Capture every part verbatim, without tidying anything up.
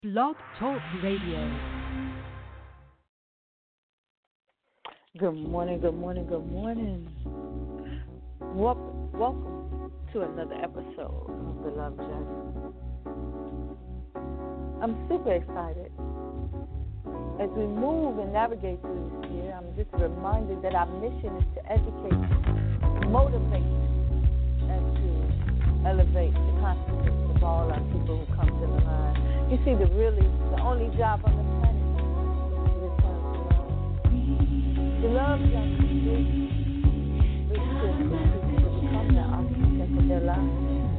Blog Talk Radio. Good morning, good morning, good morning. Welcome, welcome to another episode of The Love Journey. I'm super excited. As we move and navigate through this year, I'm just reminded that our mission is to educate, motivate, and to elevate the consciousness of all our people who come to the line. You see, the really, the only job on the planet is to return to love. The love journey is, is to assist people to become the architect of their lives.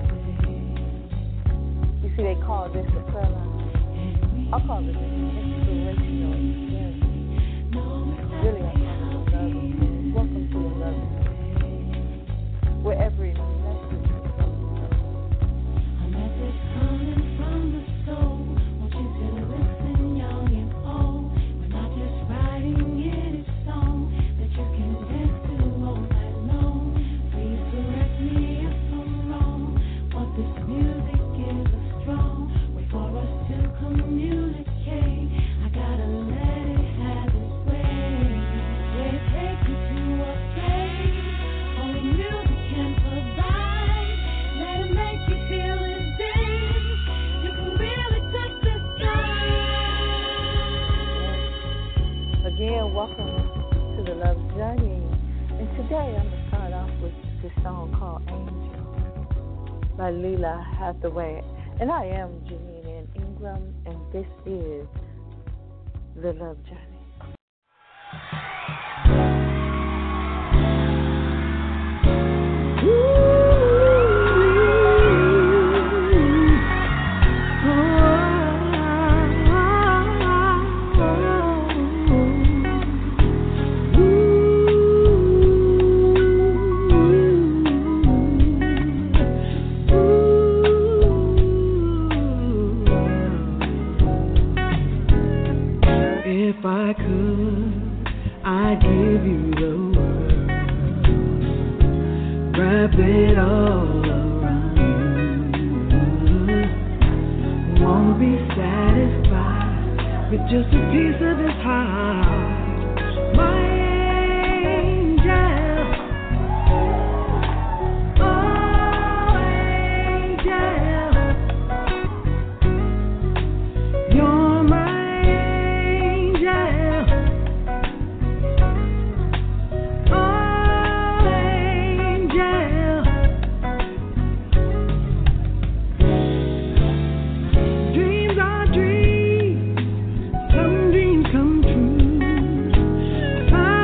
You see, they call this a prayer line. I call it an inspirational experience. Really, I call it a love experience. Welcome to a love experience, where every message is from the soul. A message coming from the soul. Want you to listen, young and old. We're not just writing it a song that you can dance to all night long. Please correct me if I'm wrong. Want this music is a strong way for us to communicate. I gotta let it have its way. Let it take you to a place only music can provide. Let it make you feel as if you can really touch the sky. Again, welcome to the Love Journey. And today I'm gonna start off with this song called Angel by Leela Hathaway. And I am Janine Ann Ingram, and this is The Love Journey. If I could, I'd give you the world, wrap it all around you. Won't be satisfied with just a piece of this heart, my angel. Oh, angel, you're my Dreams are dreams, some dreams come true.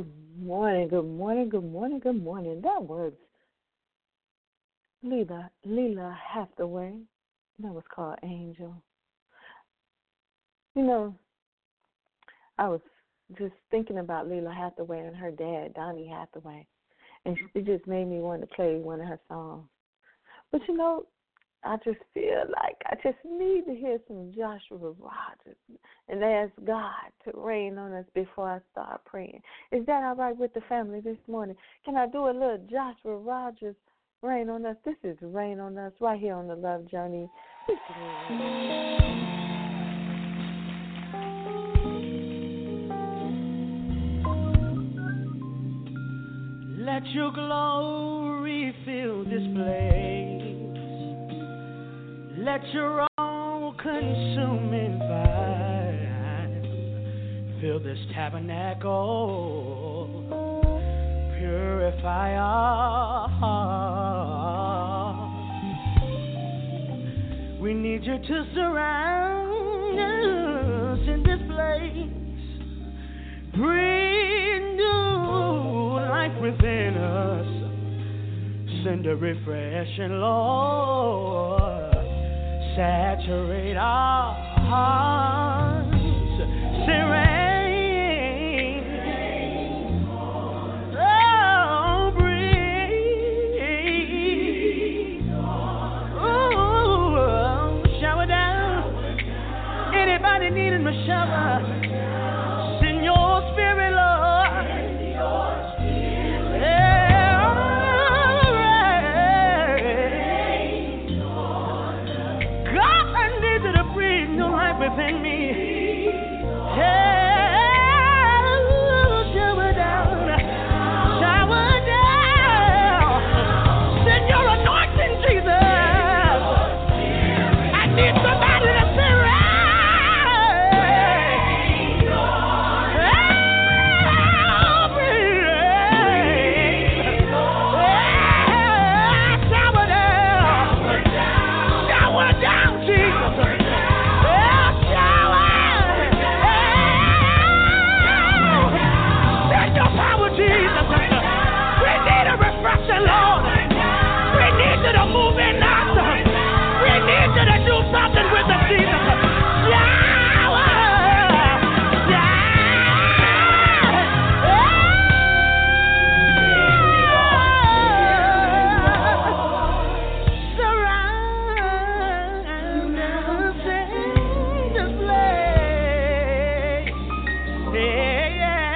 morning, good morning, good morning, good morning. That was Leela, Leela Hathaway. That was called Angel. You know, I was just thinking about Leela Hathaway and her dad, Donny Hathaway, and it just made me want to play one of her songs. But you know, I just feel like I just need to hear some Joshua Rogers and ask God to rain on us before I start praying. Is that all right with the family this morning? Can I do a little Joshua Rogers, Rain on Us? This is Rain on Us right here on the Love Journey. Let your glory fill this place. Let your all-consuming fire fill this tabernacle. Purify our hearts. We need you to surround us in this place. Breathe new life within us. Send a refreshing, Lord. Saturate our hearts. Say rain. Oh, breathe. Oh, shower down. Anybody needing a shower? Send your spirit, Lord. Within me, hey, shower down, shower down, send your anointing, Jesus. I need somebody to say, rain, shower down, shower down, Jesus. Lord, we need you to move in us. We need you to do something with us, Jesus. Shower, surround us in this place. Yeah, yeah.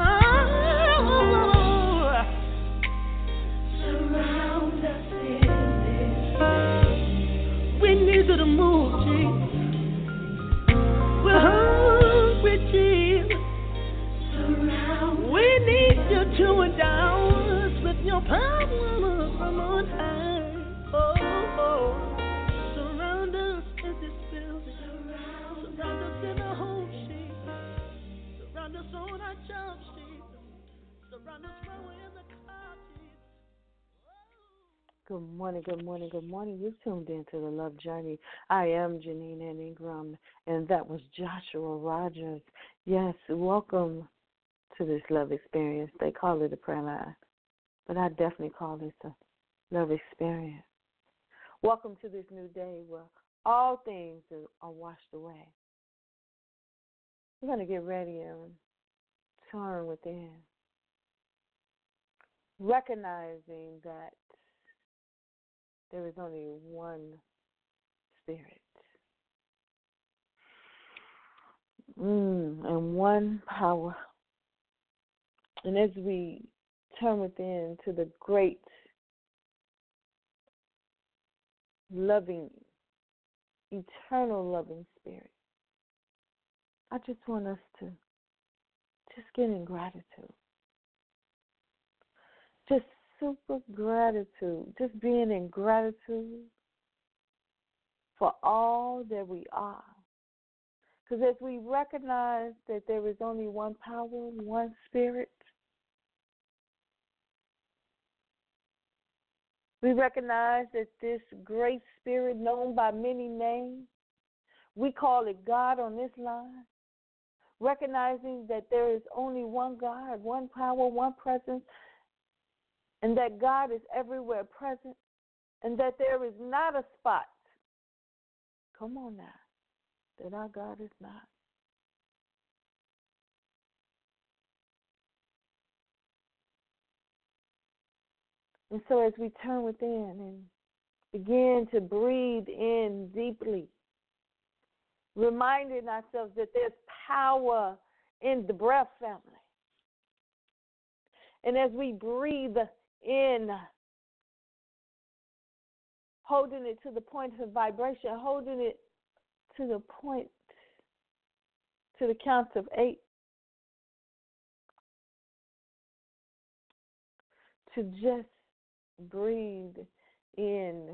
To the move, Jesus. We're hungry, Jesus. We need you to endow us with your power from on high. Oh, oh. Surround us in this building. Surround us in the home, Jesus. Surround us on our jobs, Jesus. Surround us when we're in the car, Jesus. Good morning, good morning, good morning. You've tuned into the Love Journey. I am Janine Ann Ingram, and that was Joshua Rogers. Yes, welcome to this love experience. They call it a prayer line, but I definitely call this a love experience. Welcome to this new day where all things are washed away. We're going to get ready and turn within, recognizing that there is only one Spirit mm, and one power. And as we turn within to the great, loving, eternal loving Spirit, I just want us to just get in gratitude. Just super gratitude, just being in gratitude for all that we are. Because as we recognize that there is only one power, one Spirit, we recognize that this great Spirit, known by many names, we call it God on this line. recognizing that there is only one God, one power, one presence, and that God is everywhere present, and that there is not a spot, come on now, that our God is not. And so as we turn within and begin to breathe in deeply, reminding ourselves that there's power in the breath, family. And as we breathe in, holding it to the point of vibration, holding it to the point, to the count of eight, to just breathe in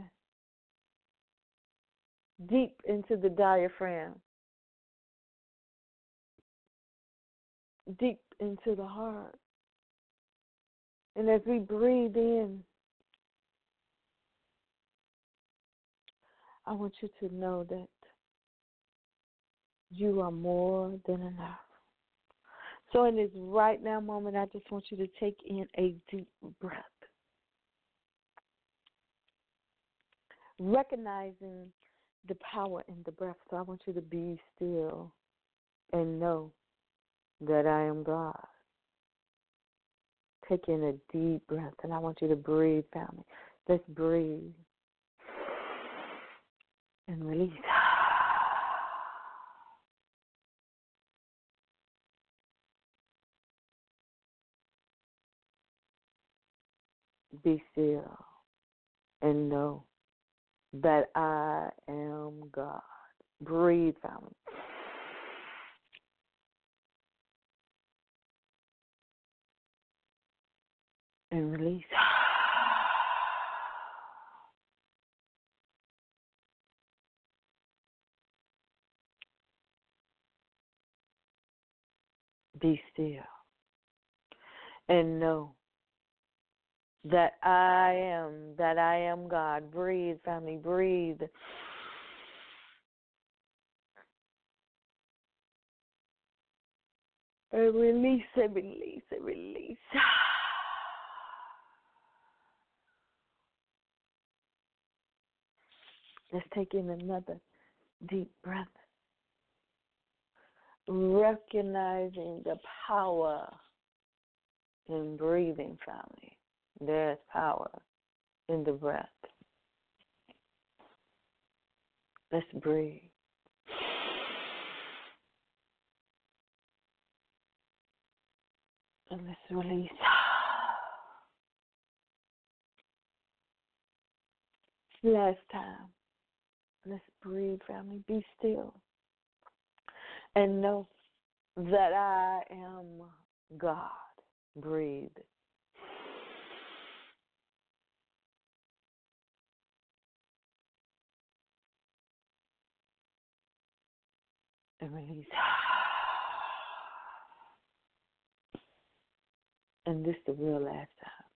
deep into the diaphragm, deep into the heart. And as we breathe in, I want you to know that you are more than enough. So in this right now moment, I just want you to take in a deep breath, recognizing the power in the breath. So I want you to be still and know that I am God. Take in a deep breath, and I want you to breathe, family. Let's breathe and release. Be still and know that I am God. Breathe, family. And release. Be still and know that I am, that I am God. Breathe, family, breathe. And release and release and release. Let's take in another deep breath, recognizing the power in breathing, family. There's power in the breath. Let's breathe. And let's release. Last time. Let's breathe, family. Be still. And know that I am God. Breathe. And release. And this is the real last time.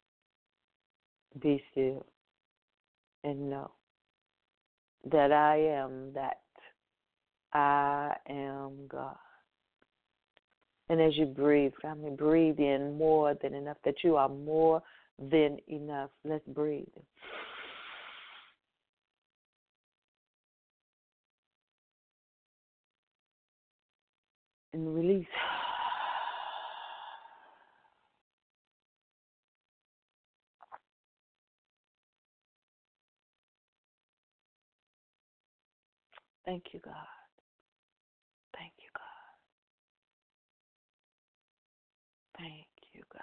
Be still and know that I am that. I am God. And as you breathe, family, breathe in more than enough, that you are more than enough. Let's breathe. And release. Thank you, God. Thank you, God. Thank you, God.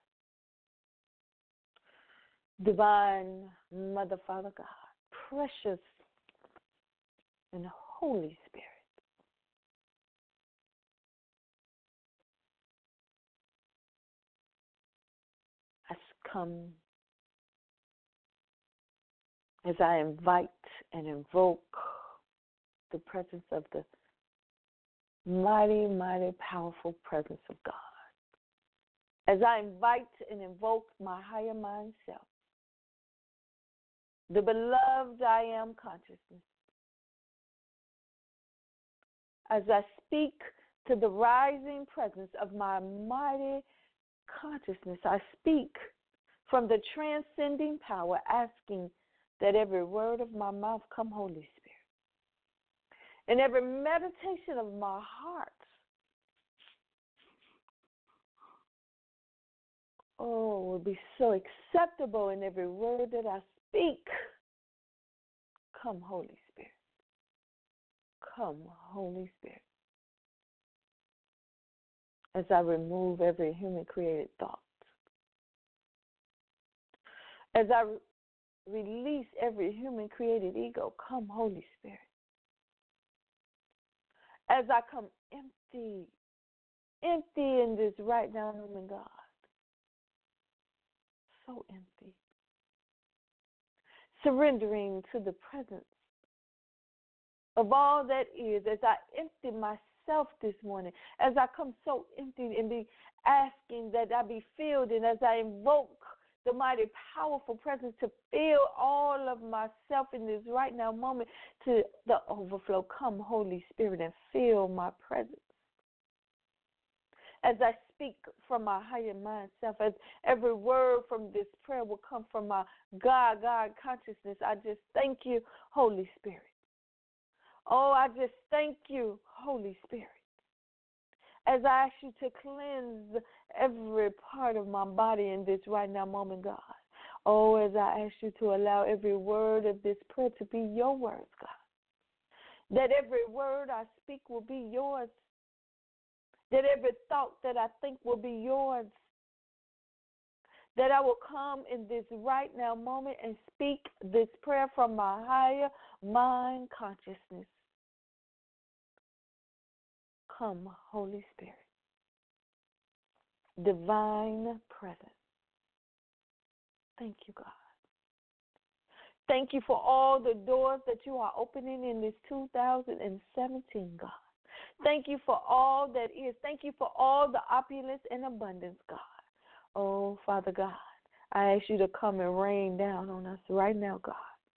Divine Mother, Father, God, precious and Holy Spirit, has come as I invite and invoke the presence of the mighty, mighty, powerful presence of God. As I invite and invoke my higher mind self, the beloved I am consciousness. As I speak to the rising presence of my mighty consciousness. I speak from the transcending power, asking that every word of my mouth come, Holy Spirit, and every meditation of my heart, oh, will be so acceptable in every word that I speak. Come, Holy Spirit. Come, Holy Spirit. As I remove every human-created thought, as I re- release every human-created ego, come, Holy Spirit. As I come empty, empty in this right now moment, God, so empty, surrendering to the presence of all that is, as I empty myself this morning, as I come so empty and be asking that I be filled, and as I invoke the mighty, powerful presence to fill all of myself in this right now moment to the overflow. Come, Holy Spirit, and fill my presence. As I speak from my higher mind self, as every word from this prayer will come from my God, God consciousness, I just thank you, Holy Spirit. Oh, I just thank you, Holy Spirit. As I ask you to cleanse every part of my body in this right now moment, God. Oh, as I ask you to allow every word of this prayer to be your words, God. That every word I speak will be yours. That every thought that I think will be yours. That I will come in this right now moment and speak this prayer from my higher mind consciousness. Come, Holy Spirit. Divine presence. Thank you, God. Thank you for all the doors that you are opening in this two thousand seventeen, God. Thank you for all that is. Thank you for all the opulence and abundance, God. Oh, Father God, I ask you to come and rain down on us right now, God.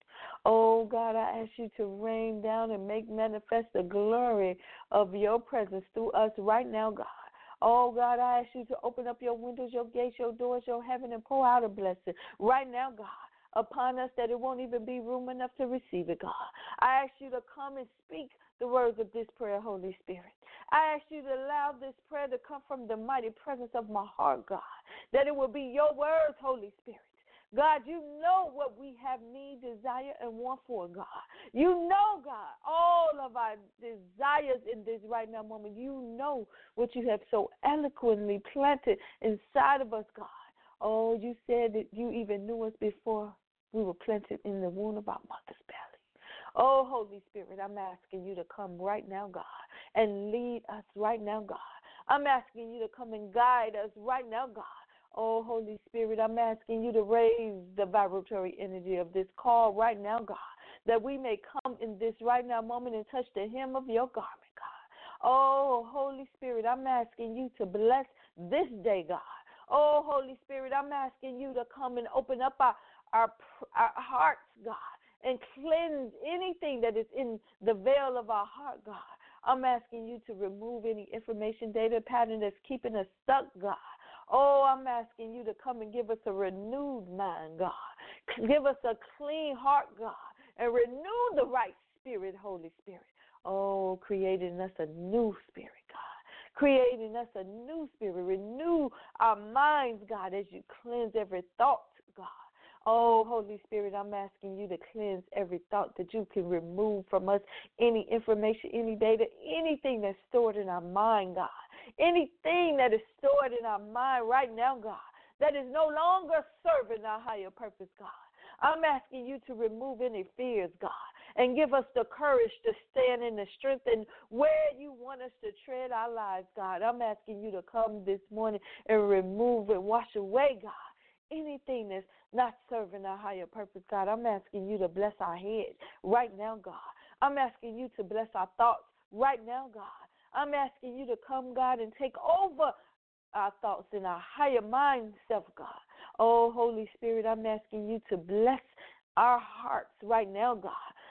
Oh, God, I ask you to rain down and make manifest the glory of your presence through us right now, God. Oh, God, I ask you to open up your windows, your gates, your doors, your heaven, and pour out a blessing right now, God, upon us that it won't even be room enough to receive it, God. I ask you to come and speak the words of this prayer, Holy Spirit. I ask you to allow this prayer to come from the mighty presence of my heart, God, that it will be your words, Holy Spirit. God, you know what we have need, desire, and want for, God. You know, God, all of our desires in this right now moment. You know what you have so eloquently planted inside of us, God. Oh, you said that you even knew us before we were planted in the womb of our mother's belly. Oh, Holy Spirit, I'm asking you to come right now, God, and lead us right now, God. I'm asking you to come and guide us right now, God. Oh, Holy Spirit, I'm asking you to raise the vibratory energy of this call right now, God, that we may come in this right now moment and touch the hem of your garment, God. Oh, Holy Spirit, I'm asking you to bless this day, God. Oh, Holy Spirit, I'm asking you to come and open up our, our, our hearts, God, and cleanse anything that is in the veil of our heart, God. I'm asking you to remove any information, data pattern that's keeping us stuck, God. Oh, I'm asking you to come and give us a renewed mind, God. Give us a clean heart, God, and renew the right spirit, Holy Spirit. Oh, creating us a new spirit, God. Creating us a new spirit. Renew our minds, God, as you cleanse every thought, God. Oh, Holy Spirit, I'm asking you to cleanse every thought that you can remove from us, any information, any data, anything that's stored in our mind, God. Anything that is stored in our mind right now, God, that is no longer serving our higher purpose, God. I'm asking you to remove any fears, God, and give us the courage to stand in the strength and where you want us to tread our lives, God. I'm asking you to come this morning and remove and wash away, God, anything that's not serving our higher purpose, God. I'm asking you to bless our head right now, God. I'm asking you to bless our thoughts right now, God. I'm asking you to come, God, and take over our thoughts in our higher mind self, God. Oh, Holy Spirit, I'm asking you to bless our hearts right now, God.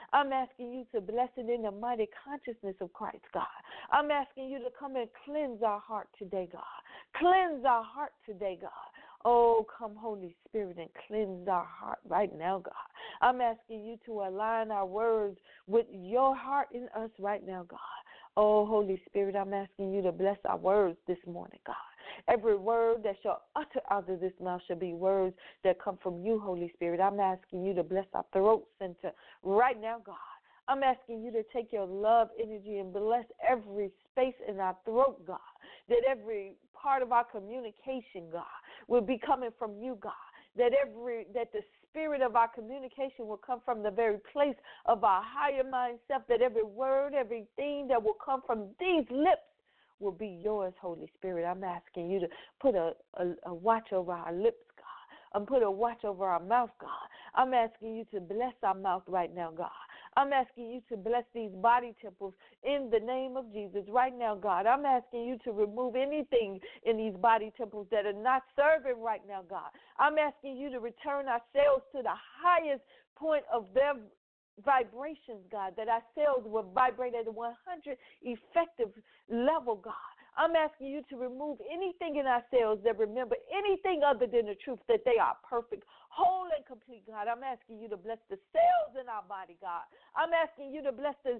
I'm asking you to bless it in the mighty consciousness of Christ, God. I'm asking you to come and cleanse our heart today, God. Cleanse our heart today, God. Oh, come, Holy Spirit, and cleanse our heart right now, God. I'm asking you to align our words with your heart in us right now, God. Oh, Holy Spirit, I'm asking you to bless our words this morning, God. Every word that shall utter out of this mouth shall be words that come from you, Holy Spirit. I'm asking you to bless our throat center right now, God. I'm asking you to take your love energy and bless every space in our throat, God, that every part of our communication, God, will be coming from you, God, that every that the spirit of our communication will come from the very place of our higher mind self, that every word, everything that will come from these lips will be yours, Holy Spirit. I'm asking you to put a, a, a watch over our lips, God, and put a watch over our mouth, God. I'm asking you to bless our mouth right now, God. I'm asking you to bless these body temples in the name of Jesus right now, God. I'm asking you to remove anything in these body temples that are not serving right now, God. I'm asking you to return our cells to the highest point of their vibrations, God, that our cells will vibrate at a one hundred effective level, God. I'm asking you to remove anything in our cells that remember anything other than the truth, that they are perfect, whole, and complete, God. I'm asking you to bless the cells in our body, God. I'm asking you to bless the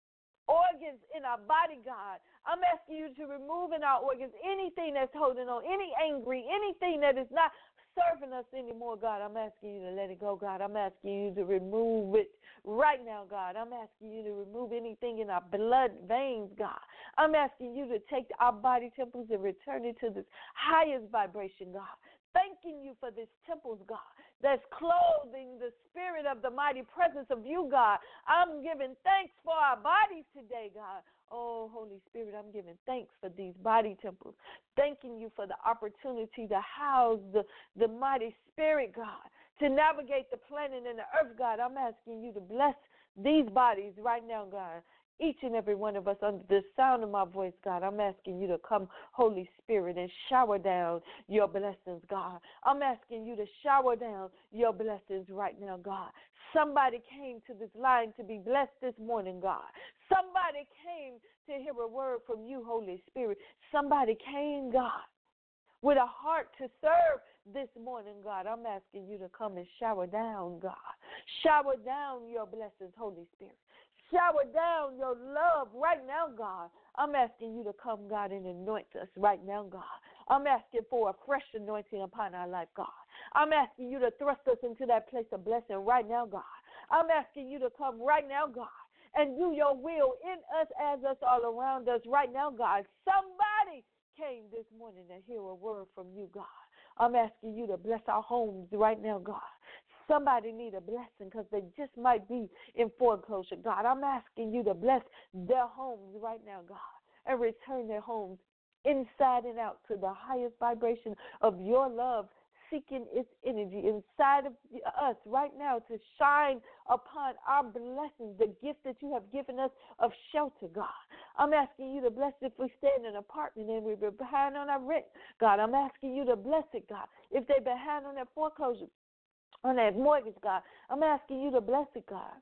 organs in our body, God. I'm asking you to remove in our organs anything that's holding on, any angry, anything that is not serving us anymore, God. I'm asking you to let it go, God. I'm asking you to remove it right now, God. I'm asking you to remove anything in our blood veins, God. I'm asking you to take our body temples and return it to this highest vibration, God. Thanking you for this temples, God, that's clothing the spirit of the mighty presence of you, God. I'm giving thanks for our bodies today, God. Oh, Holy Spirit, I'm giving thanks for these body temples. Thanking you for the opportunity to house the, the mighty spirit, God, to navigate the planet and the earth, God. I'm asking you to bless these bodies right now, God. Each and every one of us under the sound of my voice, God, I'm asking you to come, Holy Spirit, and shower down your blessings, God. I'm asking you to shower down your blessings right now, God. Somebody came to this line to be blessed this morning, God. Somebody came to hear a word from you, Holy Spirit. Somebody came, God, with a heart to serve this morning, God. I'm asking you to come and shower down, God. Shower down your blessings, Holy Spirit. Shower down your love right now, God. I'm asking you to come, God, and anoint us right now, God. I'm asking for a fresh anointing upon our life, God. I'm asking you to thrust us into that place of blessing right now, God. I'm asking you to come right now, God, and do your will in us, as us, all around us right now, God. Somebody came this morning to hear a word from you, God. I'm asking you to bless our homes right now, God. Somebody need a blessing because they just might be in foreclosure, God. I'm asking you to bless their homes right now, God, and return their homes inside and out to the highest vibration of your love, seeking its energy inside of us right now to shine upon our blessings, the gift that you have given us of shelter, God. I'm asking you to bless if we stay in an apartment and we're behind on our rent, God. I'm asking you to bless it, God. If they're behind on their foreclosure, on that mortgage, God, I'm asking you to bless it, God.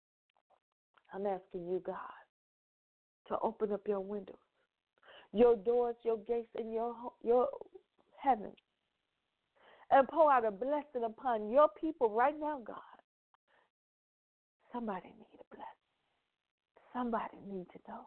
I'm asking you, God, to open up your windows, your doors, your gates, and your your heaven, and pour out a blessing upon your people right now, God. Somebody need a blessing. Somebody need to know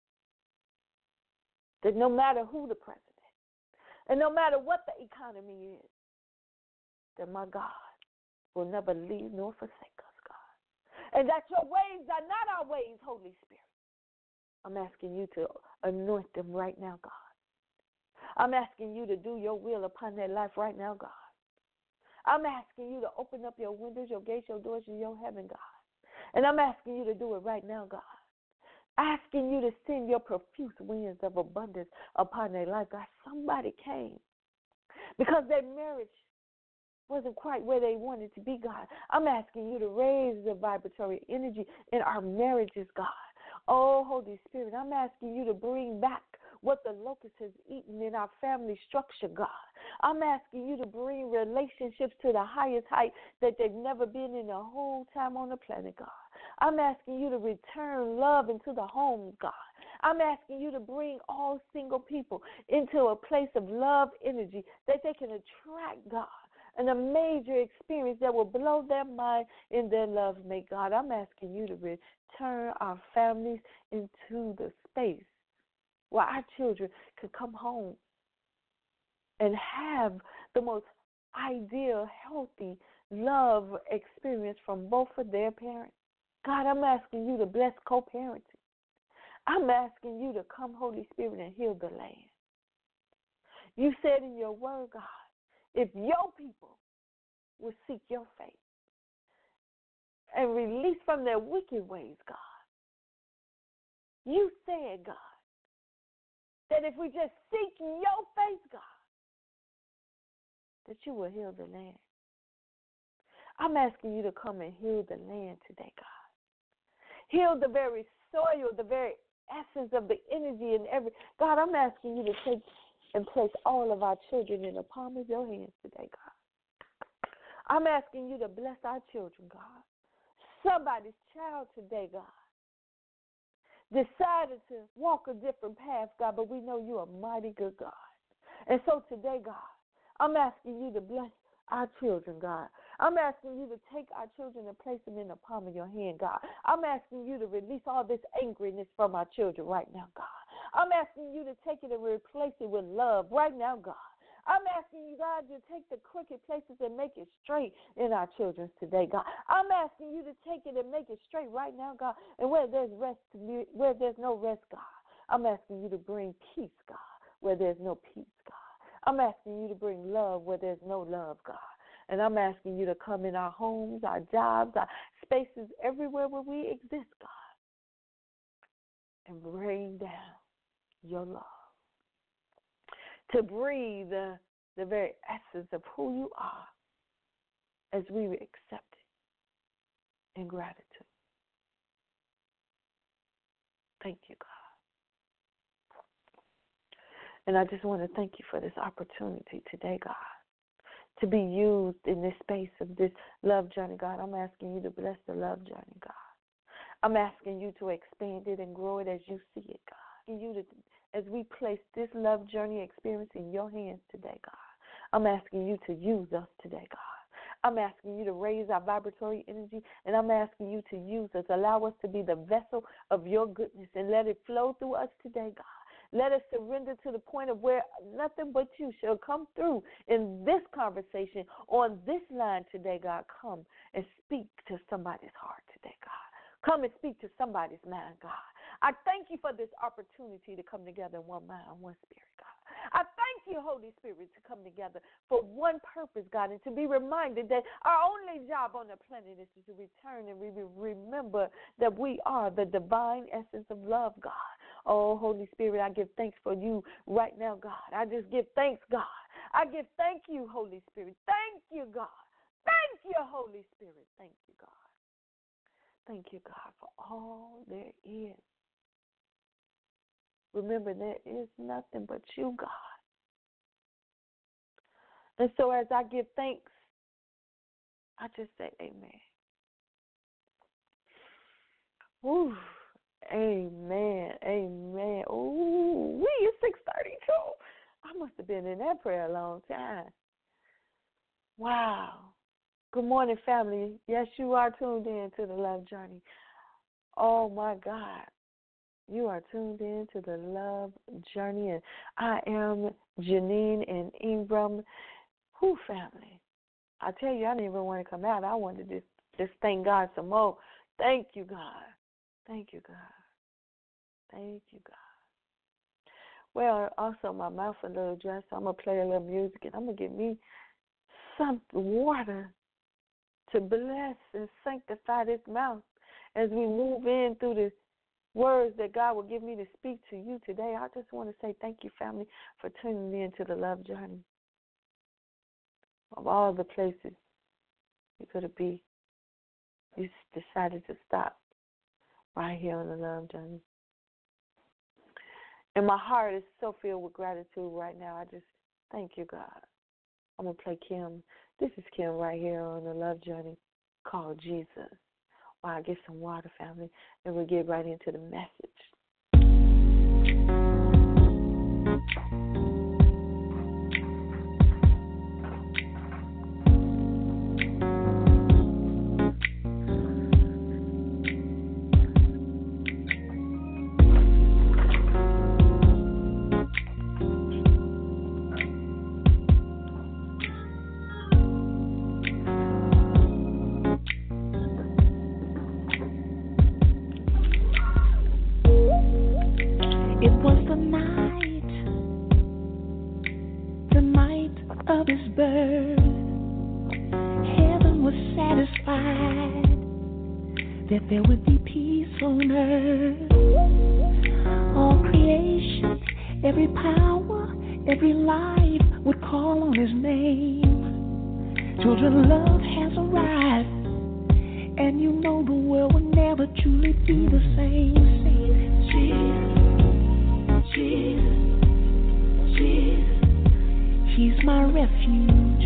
that no matter who the president, and no matter what the economy is, that my God will never leave nor forsake us, God. And that your ways are not our ways, Holy Spirit. I'm asking you to anoint them right now, God. I'm asking you to do your will upon their life right now, God. I'm asking you to open up your windows, your gates, your doors, and your heaven, God. And I'm asking you to do it right now, God. Asking you to send your profuse winds of abundance upon their life, God. Somebody came because their marriage wasn't quite where they wanted to be, God. I'm asking you to raise the vibratory energy in our marriages, God. Oh, Holy Spirit, I'm asking you to bring back what the locust has eaten in our family structure, God. I'm asking you to bring relationships to the highest height that they've never been in the whole time on the planet, God. I'm asking you to return love into the homes, God. I'm asking you to bring all single people into a place of love energy that they can attract, God, and a major experience that will blow their mind in their love mate, God. I'm asking you to return our families into the space where our children could come home and have the most ideal, healthy love experience from both of their parents. God, I'm asking you to bless co-parenting. I'm asking you to come, Holy Spirit, and heal the land. You said in your word, God, if your people will seek your face and release from their wicked ways, God, you said, God, that if we just seek your face, God, that you will heal the land. I'm asking you to come and heal the land today, God. Heal the very soil, the very essence of the energy and every. God, I'm asking you to take and place all of our children in the palm of your hands today, God. I'm asking you to bless our children, God. Somebody's child today, God, decided to walk a different path, God, but we know you're a mighty good God. And so today, God, I'm asking you to bless our children, God. I'm asking you to take our children and place them in the palm of your hand, God. I'm asking you to release all this angriness from our children right now, God. I'm asking you to take it and replace it with love right now, God. I'm asking you, God, to take the crooked places and make it straight in our children today, God. I'm asking you to take it and make it straight right now, God. And where there's rest, where there's no rest, God, I'm asking you to bring peace, God, where there's no peace, God. I'm asking you to bring love where there's no love, God. And I'm asking you to come in our homes, our jobs, our spaces, everywhere where we exist, God, and bring down your love. To breathe the, the very essence of who you are as we accept it in gratitude. Thank you, God. And I just want to thank you for this opportunity today, God, to be used in this space of this love journey, God. I'm asking you to bless the love journey, God. I'm asking you to expand it and grow it as you see it, God. Asking you to, as we place this love journey experience in your hands today, God, I'm asking you to use us today, God. I'm asking you to raise our vibratory energy, and I'm asking you to use us. Allow us to be the vessel of your goodness and let it flow through us today, God. Let us surrender to the point of where nothing but you shall come through in this conversation on this line today, God. Come and speak to somebody's heart today, God. Come and speak to somebody's mind, God. I thank you for this opportunity to come together in one mind, one spirit, God. I thank you, Holy Spirit, to come together for one purpose, God, and to be reminded that our only job on the planet is to return and we remember that we are the divine essence of love, God. Oh, Holy Spirit, I give thanks for you right now, God. I just give thanks, God. I give thank you, Holy Spirit. Thank you, God. Thank you, Holy Spirit. Thank you, God. Thank you, God, for all there is. Remember, there is nothing but you, God. And so as I give thanks, I just say amen. Woo. Amen. Amen. Ooh, we it's six thirty-two. I must have been in that prayer a long time. Wow. Good morning, family. Yes, you are tuned in to the Love Journey. Oh, my God. You are tuned in to the Love Journey, and I am Janine and Ingram. Who family? I tell you, I didn't even want to come out. I wanted to just, just thank God some more. Thank you, God. Thank you, God. Thank you, God. Well, also my mouth a little dry, so I'm going to play a little music, and I'm going to get me some water to bless and sanctify this mouth as we move in through the words that God will give me to speak to you today. I just want to say thank you, family, for tuning in to the Love Journey. Of all the places you could be, you decided to stop right here on the Love Journey. And my heart is so filled with gratitude right now. I just thank you, God. I'm going to play Kim. This is Kim right here on the Love Journey called Jesus. while I get some water, family, and we'll get right into the message. That there would be peace on earth. All creation, every power, every life would call on his name. Children, love has arrived, and you know the world will never truly be the same. Jesus, Jesus, Jesus, he's my refuge.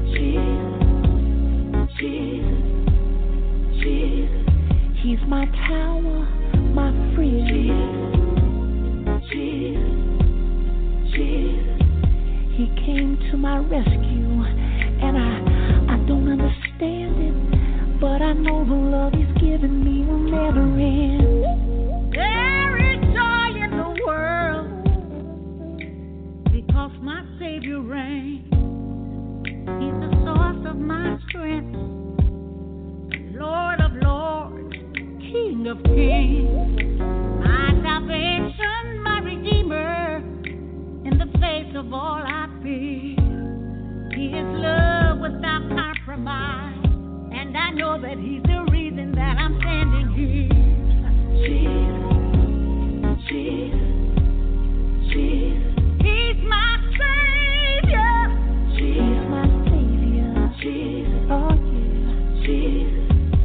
Jesus, Jesus, Jesus. He's my tower, my friend. Jesus, Jesus, Jesus. He came to my rescue, and I, I don't understand it, but I know the love he's given me will never end. There is joy in the world, because my Savior reigns. He's the source of my strength, the Lord of Lords, King of kings, my salvation, my Redeemer, in the face of all I fear. His love without compromise, and I know that he's the reason that I'm standing here. Jesus, Jesus, Jesus, he's my Savior. Jesus, he's my Savior. Jesus, oh yeah, Jesus.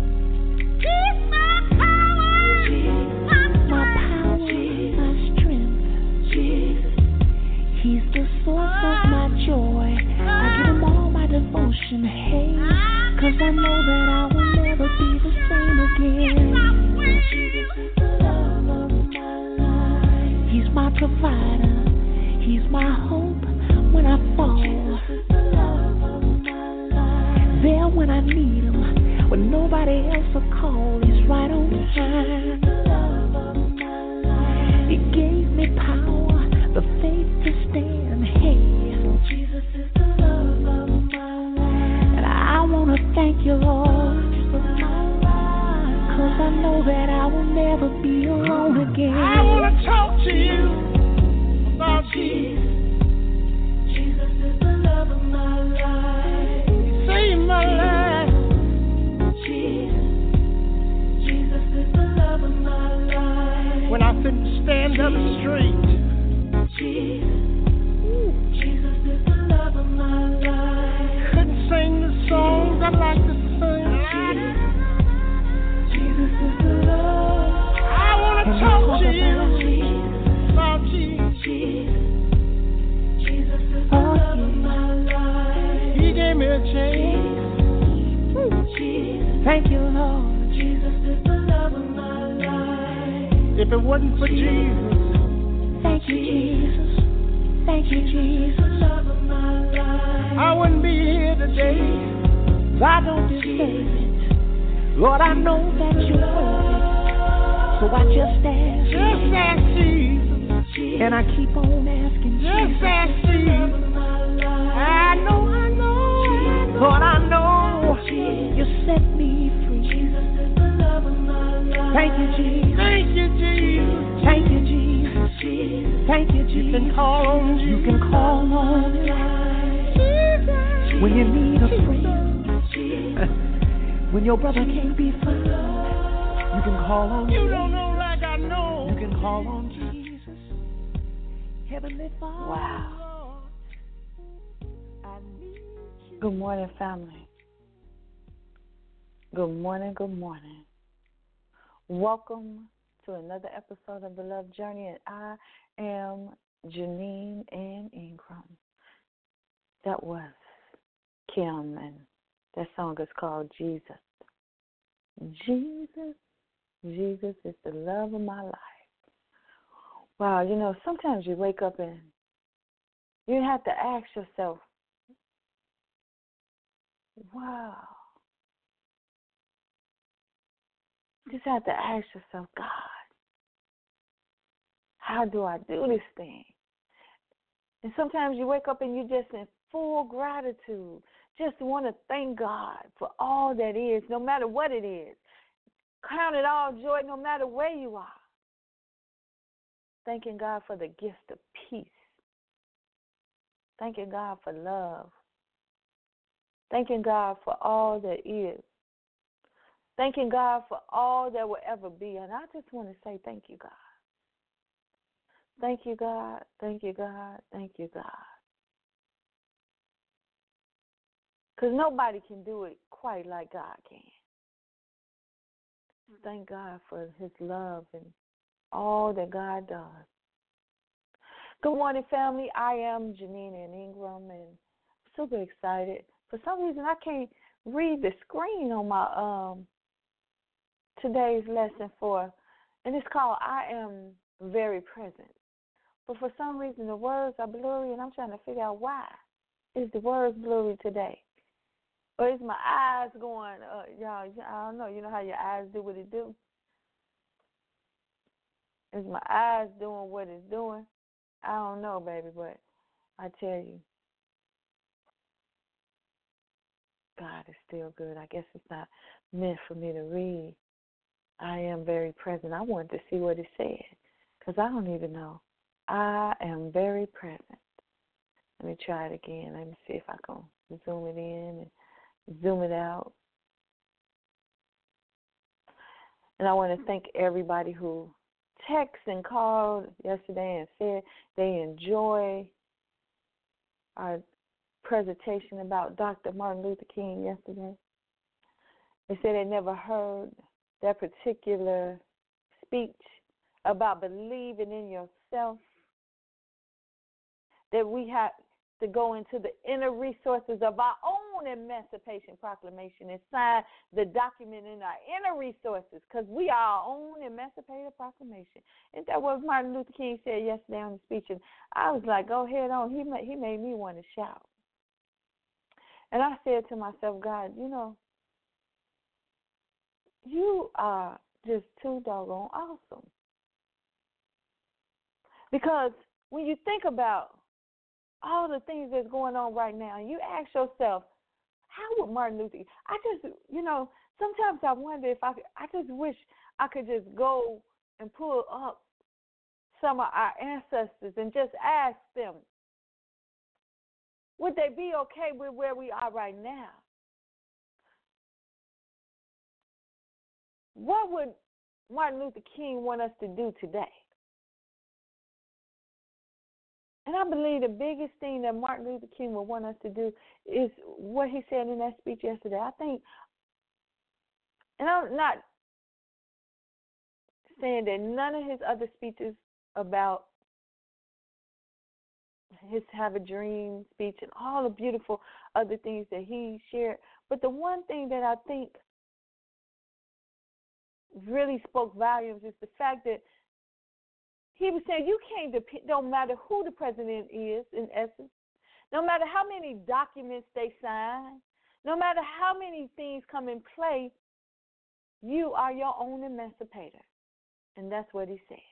Devotion, hey, cause I know that I will never be the same again. Jesus is the love of my life. He's my provider, he's my hope when I fall. Jesus is the love of my life. There when I need him, when nobody else will call, he's right on time. Jesus is the love of my life. He gave me power, the faith to stand, hey. Jesus is the love of my life. And I want to thank you, Lord, for my life, cause I know that I will never be alone again. I want to talk to you about Jesus. Jesus is the love of my life. He saved my life. Jesus. Jesus is the love of my life. When I couldn't stand up straight. Jesus. Jesus is the love of my life. Couldn't sing the songs I like to sing. Jesus is the love. I want to talk to you about Jesus. Jesus is the love of my life. He gave me a chance. Thank you, Lord. Jesus is the love of my life. If it wasn't for Jesus, thank you, Jesus. Thank you, Jesus. Love of my life. I wouldn't be here today. I don't deserve it. Lord, I know that you're worth it. So I just ask. Just ask Jesus. And I keep on asking. Just ask Jesus. I know, I know. Lord, I know. You set me free. Jesus is the love of my life. Thank you, Jesus. Thank you, Jesus. Thank you, Jesus. Thank you, Jesus. You can call on Jesus. You can call on Jesus. When you need a friend. When your brother can't be found. You can call on Jesus. You don't know like I know. You can call on Jesus. Heavenly Father. Wow. Good morning, family. Good morning, good morning. Welcome to another episode of The Love Journey, and I am Janine Ann Ingram. That was Kim, and that song is called Jesus. Jesus, Jesus is the love of my life. Wow, you know, sometimes you wake up and you have to ask yourself, wow. You just have to ask yourself, God, how do I do this thing? And sometimes you wake up and you're just in full gratitude. Just want to thank God for all that is, no matter what it is. Count it all joy, no matter where you are. Thanking God for the gift of peace. Thanking God for love. Thanking God for all that is. Thanking God for all that will ever be. And I just want to say thank you, God. Thank you, God. Thank you, God. Thank you, God. Because nobody can do it quite like God can. Thank God for his love and all that God does. Good morning, family. I am Janina and Ingram, and I'm super excited. For some reason, I can't read the screen on my um today's lesson for, and it's called I Am Very Present. But for some reason, the words are blurry, and I'm trying to figure out why. Is the words blurry today? Or is my eyes going, uh, y'all, I don't know. You know how your eyes do what it do? Is my eyes doing what it's doing? I don't know, baby, but I tell you, God is still good. I guess it's not meant for me to read. I am very present. I wanted to see what it said because I don't even know. I am very present. Let me try it again. Let me see if I can zoom it in and zoom it out. And I want to thank everybody who texted and called yesterday and said they enjoy our presentation about Doctor Martin Luther King yesterday. They said they never heard that particular speech about believing in yourself, that we have to go into the inner resources of our own Emancipation Proclamation and sign the document in our inner resources because we are our own Emancipation Proclamation. Isn't that what Martin Luther King said yesterday on the speech? And I was like, go ahead on. He made, he made me want to shout. And I said to myself, God, you know, you are just too doggone awesome. Because when you think about all the things that's going on right now, and you ask yourself, how would Martin Luther, I just, you know, sometimes I wonder if I could, I just wish I could just go and pull up some of our ancestors and just ask them, would they be okay with where we are right now? What would Martin Luther King want us to do today? And I believe the biggest thing that Martin Luther King would want us to do is what he said in that speech yesterday. I think, and I'm not saying that none of his other speeches about his Have a Dream speech and all the beautiful other things that he shared, but the one thing that I think really spoke volumes is the fact that he was saying you can't depend, don't matter who the president is, in essence, no matter how many documents they sign, no matter how many things come in play, you are your own emancipator. And that's what he said.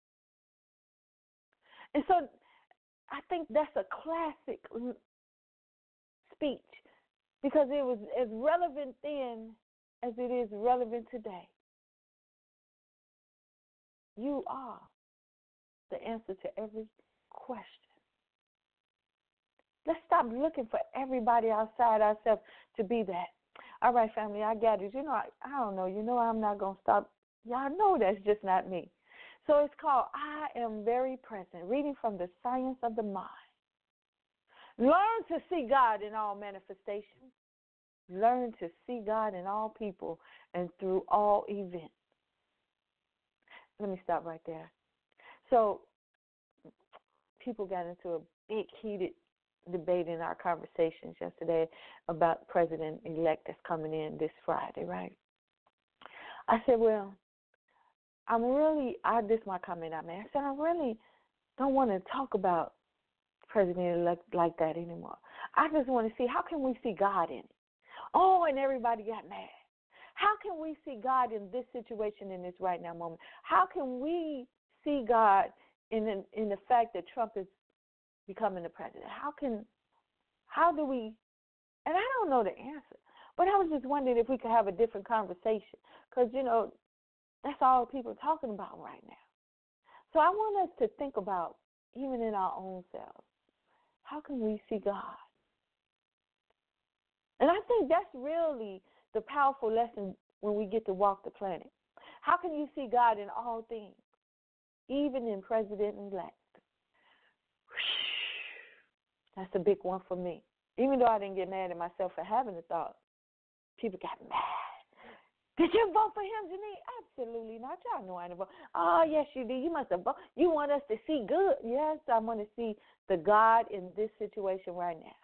And so I think that's a classic speech because it was as relevant then as it is relevant today. You are the answer to every question. Let's stop looking for everybody outside ourselves to be that. All right, family, I got it. You know, I, I don't know. You know I'm not going to stop. Y'all know that's just not me. So it's called I Am Very Present, reading from the Science of the Mind. Learn to see God in all manifestations. Learn to see God in all people and through all events. Let me stop right there. So people got into a big heated debate in our conversations yesterday about President-elect that's coming in this Friday, right? I said, well, I'm really, I, this is my comment I made. I said, I really don't want to talk about president-elect like that anymore. I just want to see, how can we see God in it? Oh, and everybody got mad. How can we see God in this situation, in this right now moment? How can we see God in the, in the fact that Trump is becoming the president? How can, how do we, and I don't know the answer, but I was just wondering if we could have a different conversation, because, you know, that's all people are talking about right now. So I want us to think about, even in our own selves, how can we see God? And I think that's really the powerful lesson when we get to walk the planet. How can you see God in all things, even in president-elect? That's a big one for me. Even though I didn't get mad at myself for having the thought, people got mad. Did you vote for him, Janine? Absolutely not. Y'all know I didn't vote. Oh, yes, you did. You must have voted. You want us to see good. Yes, I want to see the God in this situation right now.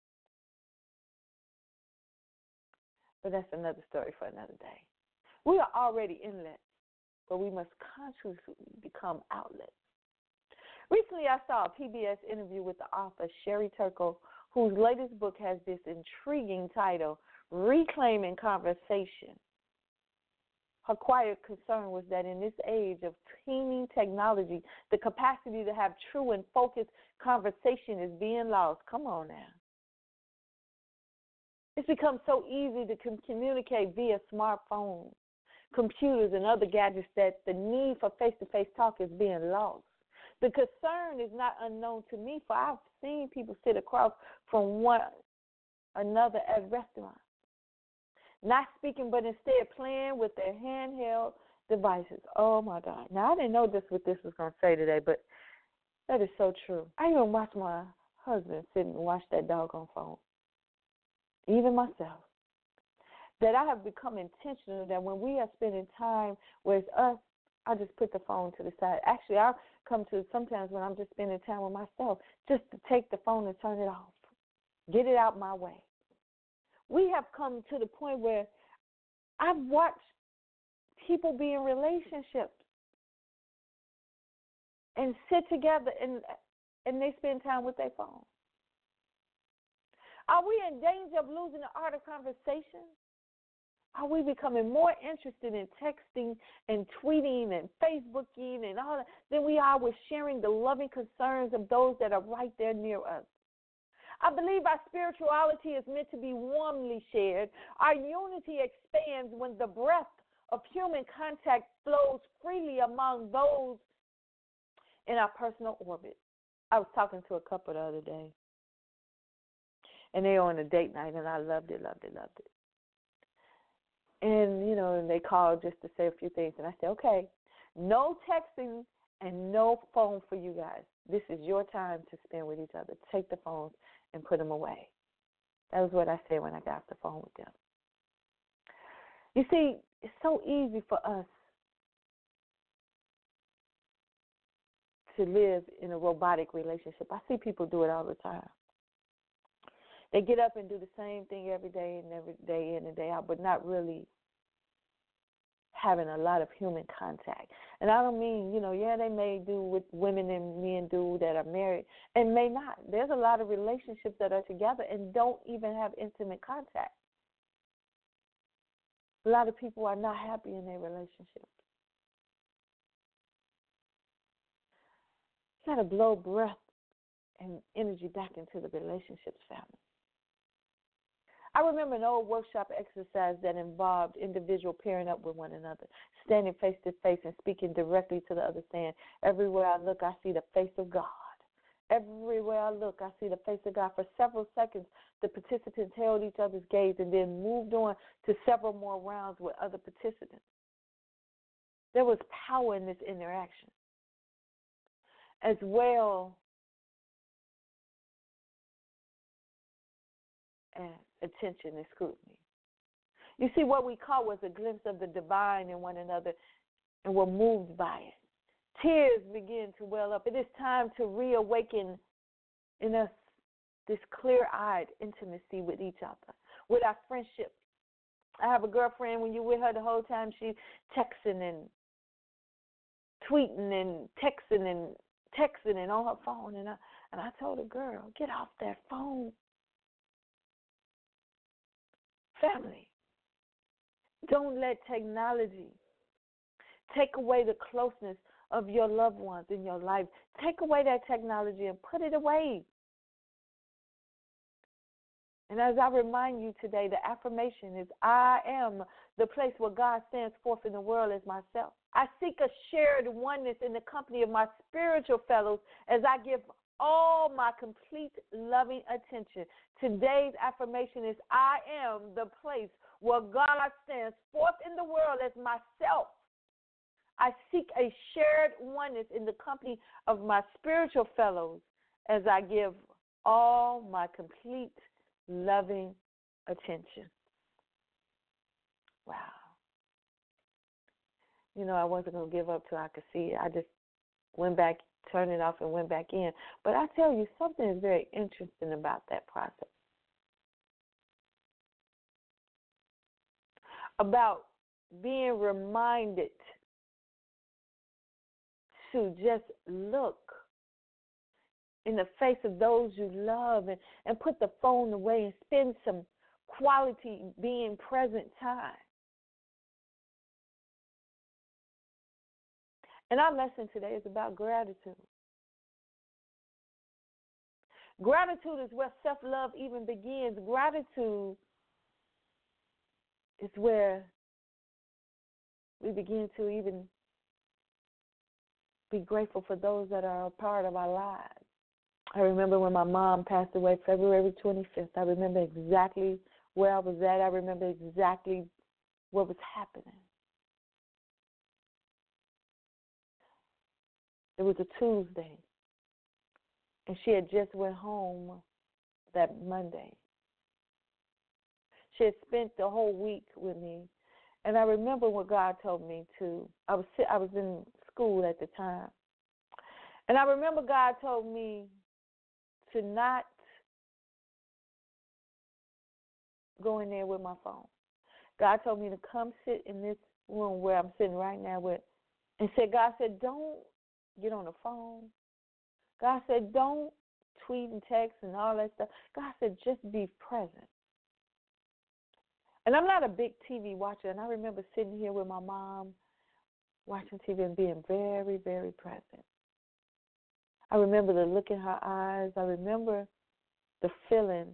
But that's another story for another day. We are already inlets, but we must consciously become outlets. Recently, I saw a P B S interview with the author Sherry Turkle, whose latest book has this intriguing title, Reclaiming Conversation. Her quiet concern was that in this age of teeming technology, the capacity to have true and focused conversation is being lost. Come on now. It's become so easy to com- communicate via smartphones, computers, and other gadgets that the need for face-to-face talk is being lost. The concern is not unknown to me, for I've seen people sit across from one another at restaurants, not speaking, but instead playing with their handheld devices. Oh, my God. Now, I didn't know this what this was going to say today, but that is so true. I even watched my husband sit and watch that doggone phone, even myself. That I have become intentional that when we are spending time with us, I just put the phone to the side. Actually, I'll come to sometimes when I'm just spending time with myself, just to take the phone and turn it off, get it out my way. We have come to the point where I've watched people be in relationships and sit together and and they spend time with their phone. Are we in danger of losing the art of conversation? Are we becoming more interested in texting and tweeting and Facebooking and all that than we are with sharing the loving concerns of those that are right there near us? I believe our spirituality is meant to be warmly shared. Our unity expands when the breath of human contact flows freely among those in our personal orbit. I was talking to a couple the other day, and they were on a date night, and I loved it, loved it, loved it. And, you know, and they called just to say a few things. And I said, okay, no texting and no phone for you guys. This is your time to spend with each other. Take the phones and put them away. That was what I said when I got off the phone with them. You see, it's so easy for us to live in a robotic relationship. I see people do it all the time. They get up and do the same thing every day and every day in and day out, but not really having a lot of human contact. And I don't mean, you know, yeah, they may do what women and men do that are married, and may not. There's a lot of relationships that are together and don't even have intimate contact. A lot of people are not happy in their relationships. You got to blow breath and energy back into the relationships, family. I remember an old workshop exercise that involved individual pairing up with one another, standing face to face and speaking directly to the other, saying, everywhere I look, I see the face of God. Everywhere I look, I see the face of God. For several seconds, the participants held each other's gaze and then moved on to several more rounds with other participants. There was power in this interaction, as well as attention and scrutiny. You see, what we caught was a glimpse of the divine in one another, and were moved by it. Tears began to well up. It is time to reawaken in us this clear-eyed intimacy with each other, with our friendship, I have a girlfriend, when you're with her the whole time, she texting and tweeting and texting and texting and on her phone. And I, and I told her, girl, get off that phone. Family, don't let technology take away the closeness of your loved ones in your life. Take away that technology and put it away. And as I remind you today, the affirmation is, I am the place where God stands forth in the world as myself. I seek a shared oneness in the company of my spiritual fellows as I give all my complete loving attention. Today's affirmation is, I am the place where God stands forth in the world as myself. I seek a shared oneness in the company of my spiritual fellows as I give all my complete loving attention. Wow. You know, I wasn't going to give up till I could see it. I just went back, turned it off, and went back in. But I tell you, something is very interesting about that process. About being reminded to just look in the face of those you love and, and put the phone away and spend some quality being present time. And our lesson today is about gratitude. Gratitude is where self-love even begins. Gratitude is where we begin to even be grateful for those that are a part of our lives. I remember when my mom passed away February twenty-fifth. I remember exactly where I was at. I remember exactly what was happening. It was a Tuesday, and she had just went home that Monday. She had spent the whole week with me, and I remember what God told me to. I was I was in school at the time, and I remember God told me to not go in there with my phone. God told me to come sit in this room where I'm sitting right now with, and said, God said, don't get on the phone. God said, don't tweet and text and all that stuff. God said, just be present. And I'm not a big T V watcher, and I remember sitting here with my mom watching T V and being very, very present. I remember the look in her eyes. I remember the feeling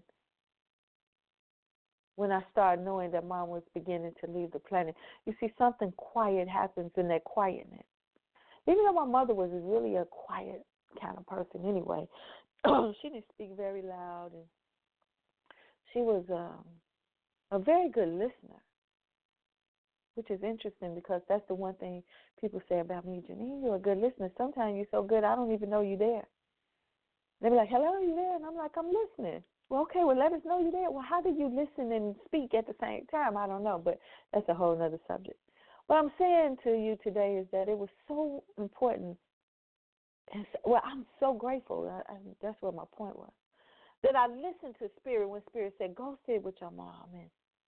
when I started knowing that Mom was beginning to leave the planet. You see, something quiet happens in that quietness. Even though my mother was really a quiet kind of person anyway, she didn't speak very loud, and she was um, a very good listener, which is interesting because that's the one thing people say about me, Janine, you're a good listener. Sometimes you're so good, I don't even know you're there. They be like, hello, are you there? And I'm like, I'm listening. Well, okay, well, let us know you're there. Well, how do you listen and speak at the same time? I don't know, but that's a whole other subject. What I'm saying to you today is that it was so important. And so, well, I'm so grateful. I, I, that's what my point was. That I listened to Spirit when Spirit said, go sit with your mom and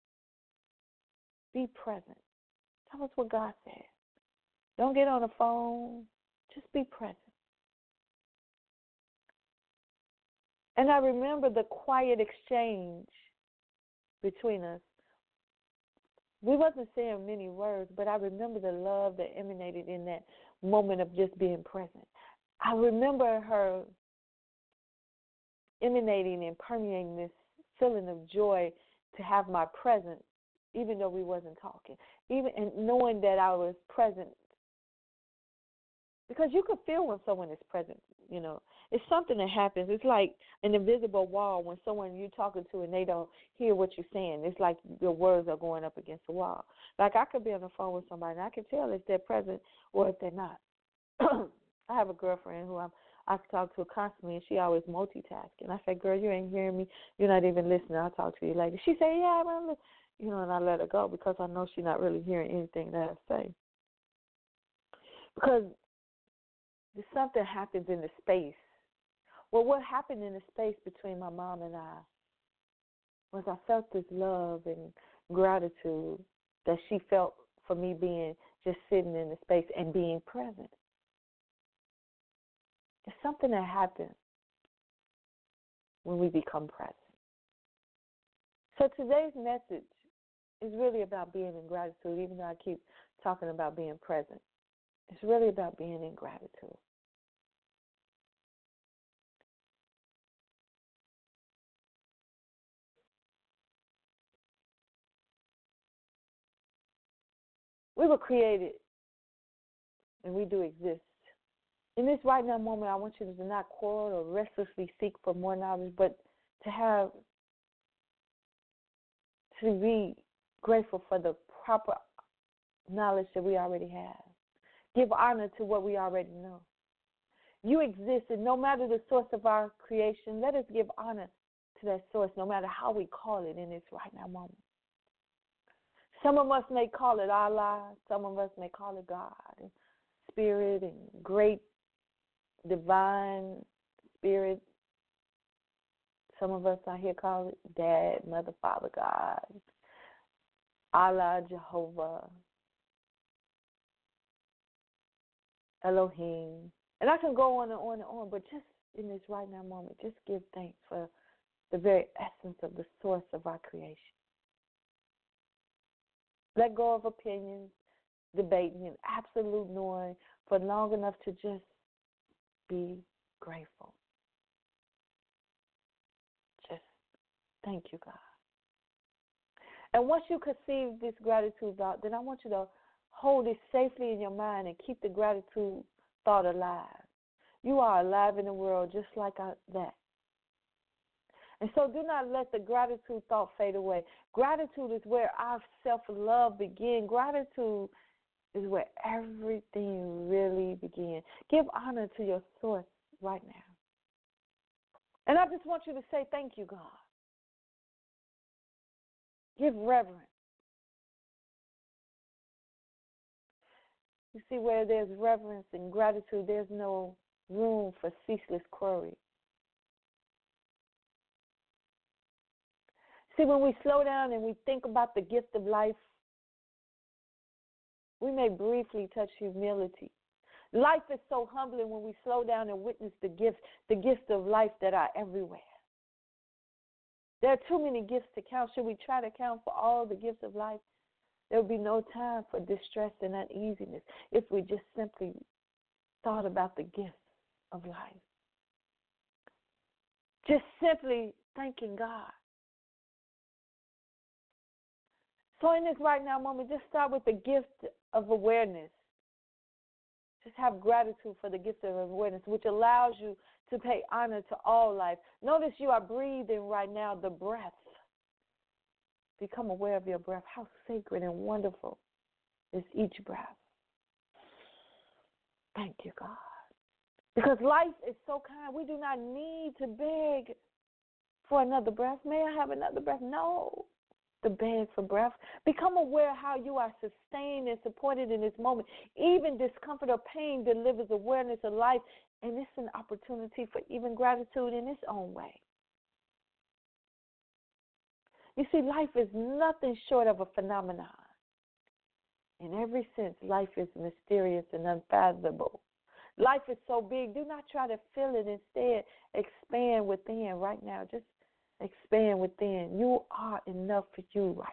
be present. That was what God said. Don't get on the phone. Just be present. And I remember the quiet exchange between us. We wasn't saying many words, but I remember the love that emanated in that moment of just being present. I remember her emanating and permeating this feeling of joy to have my presence, even though we wasn't talking, even and knowing that I was present. Because you could feel when someone is present, you know. It's something that happens. It's like an invisible wall when someone you're talking to and they don't hear what you're saying. It's like your words are going up against the wall. Like I could be on the phone with somebody and I can tell if they're present or if they're not. I have a girlfriend who I'm, I talk to constantly, and she always multitasking. I say, girl, you ain't hearing me. You're not even listening. I'll talk to you later. She say, yeah, I'm listening. You know, and I let her go because I know she's not really hearing anything that I say. Because something happens in the space. Well, what happened in the space between my mom and I was I felt this love and gratitude that she felt for me being just sitting in the space and being present. It's something that happens when we become present. So today's message is really about being in gratitude, even though I keep talking about being present. It's really about being in gratitude. We were created, and we do exist. In this right now moment, I want you to not quarrel or restlessly seek for more knowledge, but to have, to be grateful for the proper knowledge that we already have. Give honor to what we already know. You exist, and no matter the source of our creation, let us give honor to that source, no matter how we call it in this right now moment. Some of us may call it Allah, some of us may call it God, and Spirit, and great divine Spirit. Some of us out here call it Dad, Mother, Father, God, Allah, Jehovah, Elohim. And I can go on and on and on, but just in this right now moment, just give thanks for the very essence of the source of our creation. Let go of opinions, debating, and absolute knowing for long enough to just be grateful. Just thank you, God. And once you conceive this gratitude thought, then I want you to hold it safely in your mind and keep the gratitude thought alive. You are alive in the world just like that. And so do not let the gratitude thought fade away. Gratitude is where our self-love begins. Gratitude is where everything really begins. Give honor to your source right now. And I just want you to say thank you, God. Give reverence. You see, where there's reverence and gratitude, there's no room for ceaseless query. See, when we slow down and we think about the gift of life, we may briefly touch humility. Life is so humbling when we slow down and witness the gifts, the gifts of life that are everywhere. There are too many gifts to count. Should we try to count for all the gifts of life? There would be no time for distress and uneasiness if we just simply thought about the gifts of life. Just simply thanking God. So in this right now moment, just start with the gift of awareness. Just have gratitude for the gift of awareness, which allows you to pay honor to all life. Notice you are breathing right now, the breath. Become aware of your breath. How sacred and wonderful is each breath. Thank you, God. Because life is so kind. We do not need to beg for another breath. May I have another breath? No. To beg for breath. Become aware how you are sustained and supported in this moment. Even discomfort or pain delivers awareness of life, and it's an opportunity for even gratitude in its own way. You see, life is nothing short of a phenomenon. In every sense, life is mysterious and unfathomable. Life is so big, do not try to fill it. Instead, expand within right now. Just expand within. You are enough for you right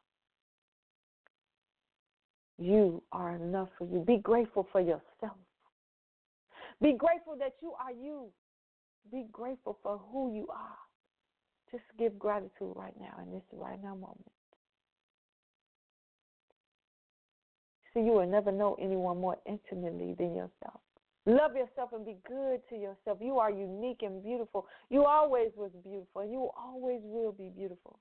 now. You are enough for you. Be grateful for yourself. Be grateful that you are you. Be grateful for who you are. Just give gratitude right now in this right now moment. See, you will never know anyone more intimately than yourself. Love yourself and be good to yourself. You are unique and beautiful. You always was beautiful, and you always will be beautiful.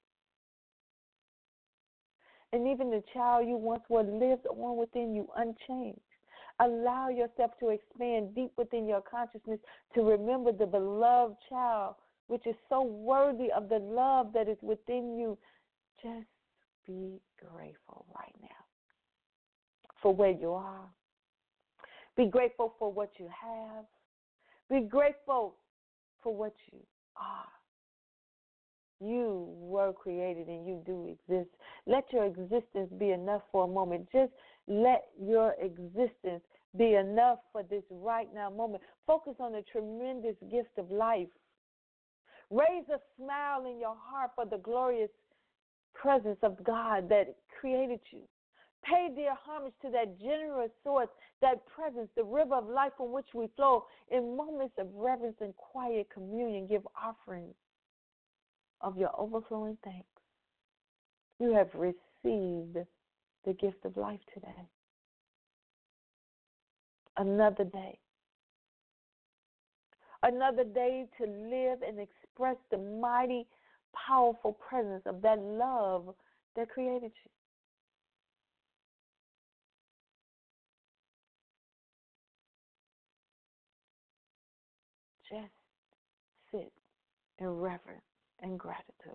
And even the child you once were lives on within you unchanged. Allow yourself to expand deep within your consciousness to remember the beloved child, which is so worthy of the love that is within you. Just be grateful right now for where you are. Be grateful for what you have. Be grateful for what you are. You were created and you do exist. Let your existence be enough for a moment. Just let your existence be enough for this right now moment. Focus on the tremendous gift of life. Raise a smile in your heart for the glorious presence of God that created you. Pay dear homage to that generous source, that presence, the river of life from which we flow. In moments of reverence and quiet communion, give offerings of your overflowing thanks. You have received the gift of life today. Another day. Another day to live and express the mighty, powerful presence of that love that created you. Just sit in reverence and gratitude.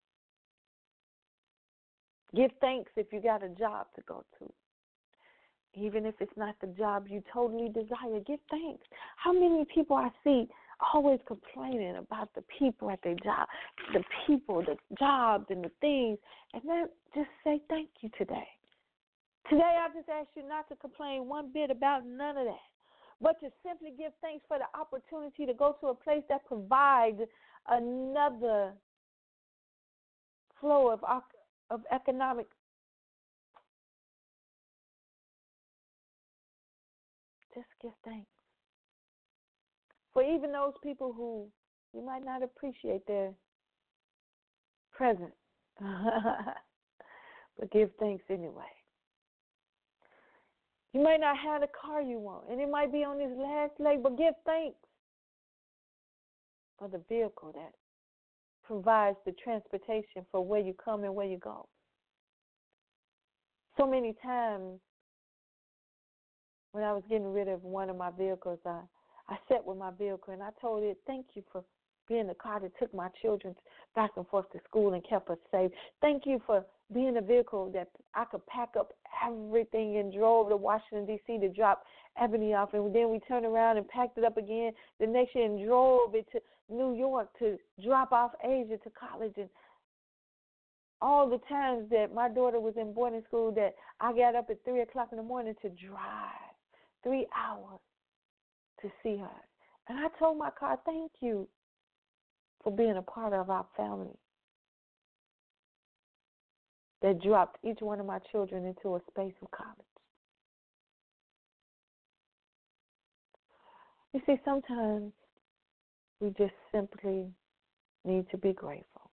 Give thanks if you got a job to go to. Even if it's not the job you totally desire, give thanks. How many people I see always complaining about the people at their job, the people, the jobs, and the things, and then just say thank you today. Today I just ask you not to complain one bit about none of that, but to simply give thanks for the opportunity to go to a place that provides another flow of, of economic. Just give thanks. For even those people who you might not appreciate their presence, but give thanks anyway. You might not have the car you want, and it might be on this last leg, but give thanks for the vehicle that provides the transportation for where you come and where you go. So many times when I was getting rid of one of my vehicles, I, I sat with my vehicle and I told it, thank you for being the car that took my children back and forth to school and kept us safe. Thank you for being a vehicle that I could pack up everything and drove to Washington, D C to drop Ebony off. And then we turned around and packed it up again the next year and drove it to New York to drop off Asia to college. And all the times that my daughter was in boarding school that I got up at three o'clock in the morning to drive three hours to see her. And I told my car, thank you for being a part of our family that dropped each one of my children into a space of college. You see, sometimes we just simply need to be grateful.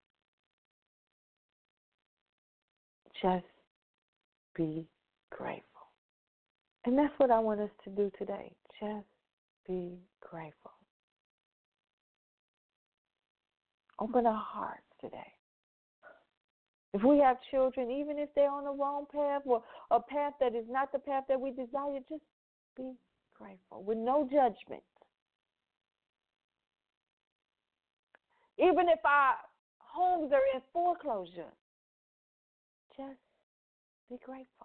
Just be grateful. And that's what I want us to do today. Just be grateful. Open our hearts today. If we have children, even if they're on the wrong path or a path that is not the path that we desire, just be grateful with no judgment. Even if our homes are in foreclosure, just be grateful.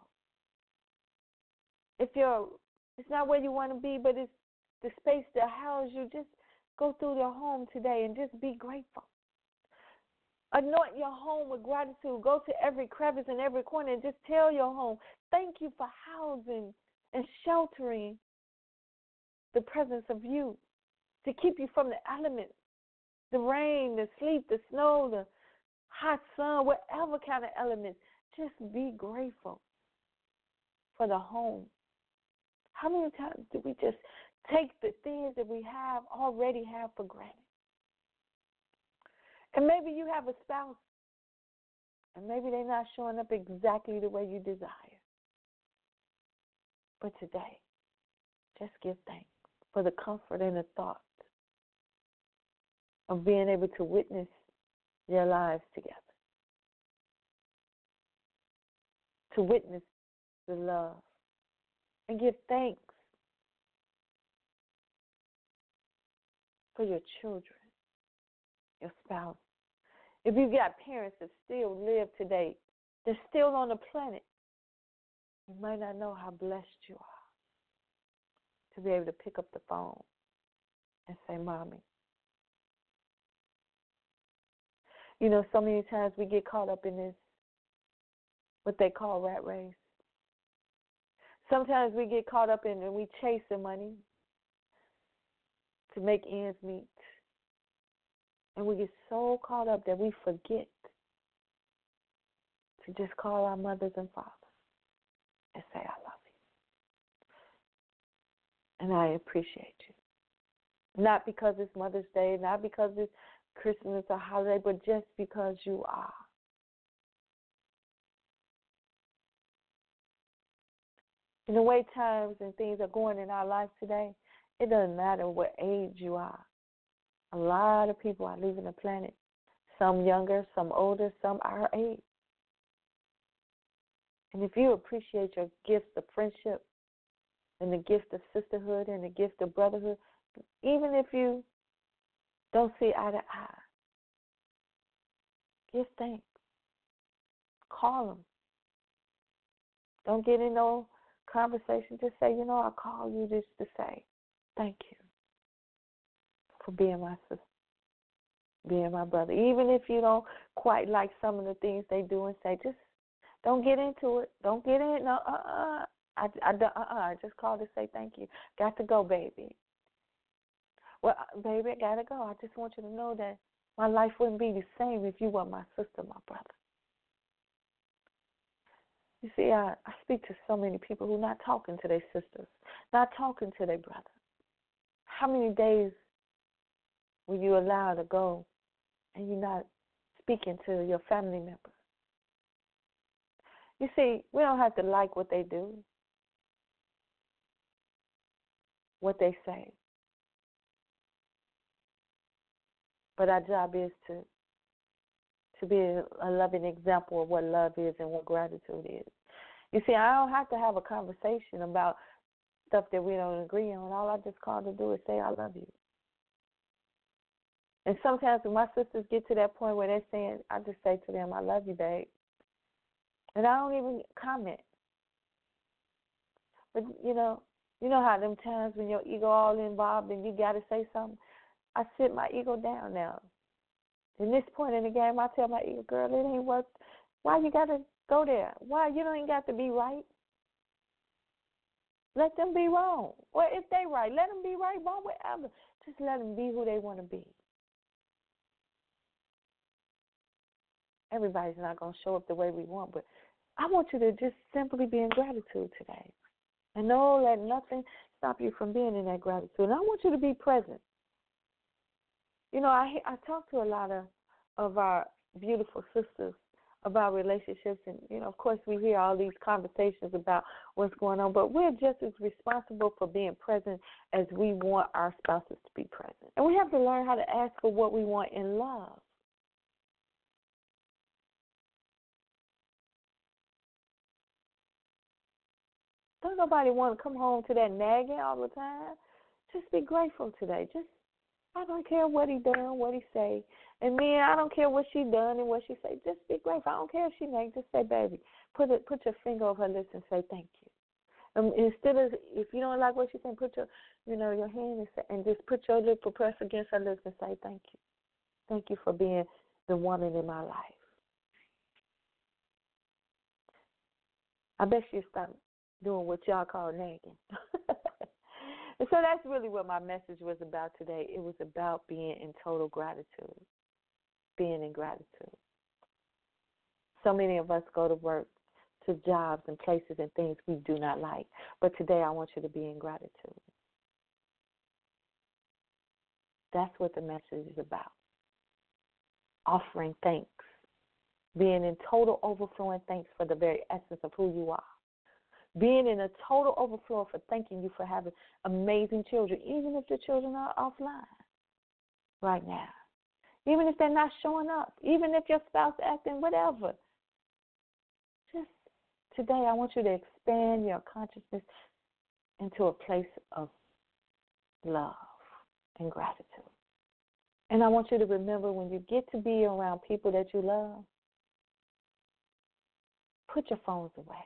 If you're, it's not where you want to be, but it's the space that houses you, just go through your home today and just be grateful. Anoint your home with gratitude. Go to every crevice and every corner and just tell your home, thank you for housing and sheltering the presence of you, to keep you from the elements, the rain, the sleet, the snow, the hot sun, whatever kind of elements. Just be grateful for the home. How many times do we just take the things that we have already have for granted? And maybe you have a spouse, and maybe they're not showing up exactly the way you desire. But today, just give thanks for the comfort and the thought of being able to witness their lives together, to witness the love, and give thanks for your children, your spouse. If you've got parents that still live today, they're still on the planet, you might not know how blessed you are to be able to pick up the phone and say, Mommy. You know, so many times we get caught up in this, what they call rat race. Sometimes we get caught up in and we chase the money to make ends meet. And we get so caught up that we forget to just call our mothers and fathers and say, I love you. And I appreciate you. Not because it's Mother's Day, not because it's Christmas or holiday, but just because you are. In the way times and things are going in our life today, it doesn't matter what age you are. A lot of people are leaving the planet. Some younger, some older, some our age. And if you appreciate your gifts of friendship and the gift of sisterhood and the gift of brotherhood, even if you don't see eye to eye, give thanks. Call them. Don't get in no conversation. Just say, you know, I call you just to say thank you for being my sister, being my brother. Even if you don't quite like some of the things they do and say, just don't get into it. Don't get in. No, uh-uh. I, I, uh-uh. I just called to say thank you. Got to go, baby. Well, baby, I got to go. I just want you to know that my life wouldn't be the same if you were my sister, my brother. You see, I, I speak to so many people who are not talking to their sisters, not talking to their brother. How many days will you allow to go and you're not speaking to your family members? You see, we don't have to like what they do, what they say. But our job is to to be a loving example of what love is and what gratitude is. You see, I don't have to have a conversation about stuff that we don't agree on. All I just call to do is say, I love you. And sometimes when my sisters get to that point where they're saying, I just say to them, I love you, babe. And I don't even comment. But, you know, you know how them times when your ego all involved and you got to say something? I sit my ego down now. In this point in the game, I tell my ego, girl, it ain't worth. Why you got to go there? Why? You don't even got to be right. Let them be wrong. Well, if they right, let them be right, wrong, whatever. Just let them be who they want to be. Everybody's not going to show up the way we want, but I want you to just simply be in gratitude today. And know that nothing stop you from being in that gratitude. And I want you to be present. You know, I I talk to a lot of, of our beautiful sisters about relationships, and, you know, of course we hear all these conversations about what's going on, but we're just as responsible for being present as we want our spouses to be present. And we have to learn how to ask for what we want in love. Don't nobody want to come home to that nagging all the time. Just be grateful today. Just I don't care what he done, what he say. And me, I don't care what she done and what she say. Just be grateful. I don't care if she nag. Just say, baby, put it, put your finger over her lips and say thank you. And instead of, if you don't like what she's saying, put your, you know, your hand and, say, and just put your lip or press against her lips and say thank you. Thank you for being the woman in my life. I bet she'll stop doing what y'all call nagging. And so that's really what my message was about today. It was about being in total gratitude, being in gratitude. So many of us go to work, to jobs and places and things we do not like. But today I want you to be in gratitude. That's what the message is about. Offering thanks, being in total overflowing thanks for the very essence of who you are. Being in a total overflow for thanking you for having amazing children, even if the children are offline right now. Even if they're not showing up. Even if your spouse acting whatever. Just today I want you to expand your consciousness into a place of love and gratitude. And I want you to remember when you get to be around people that you love, put your phones away.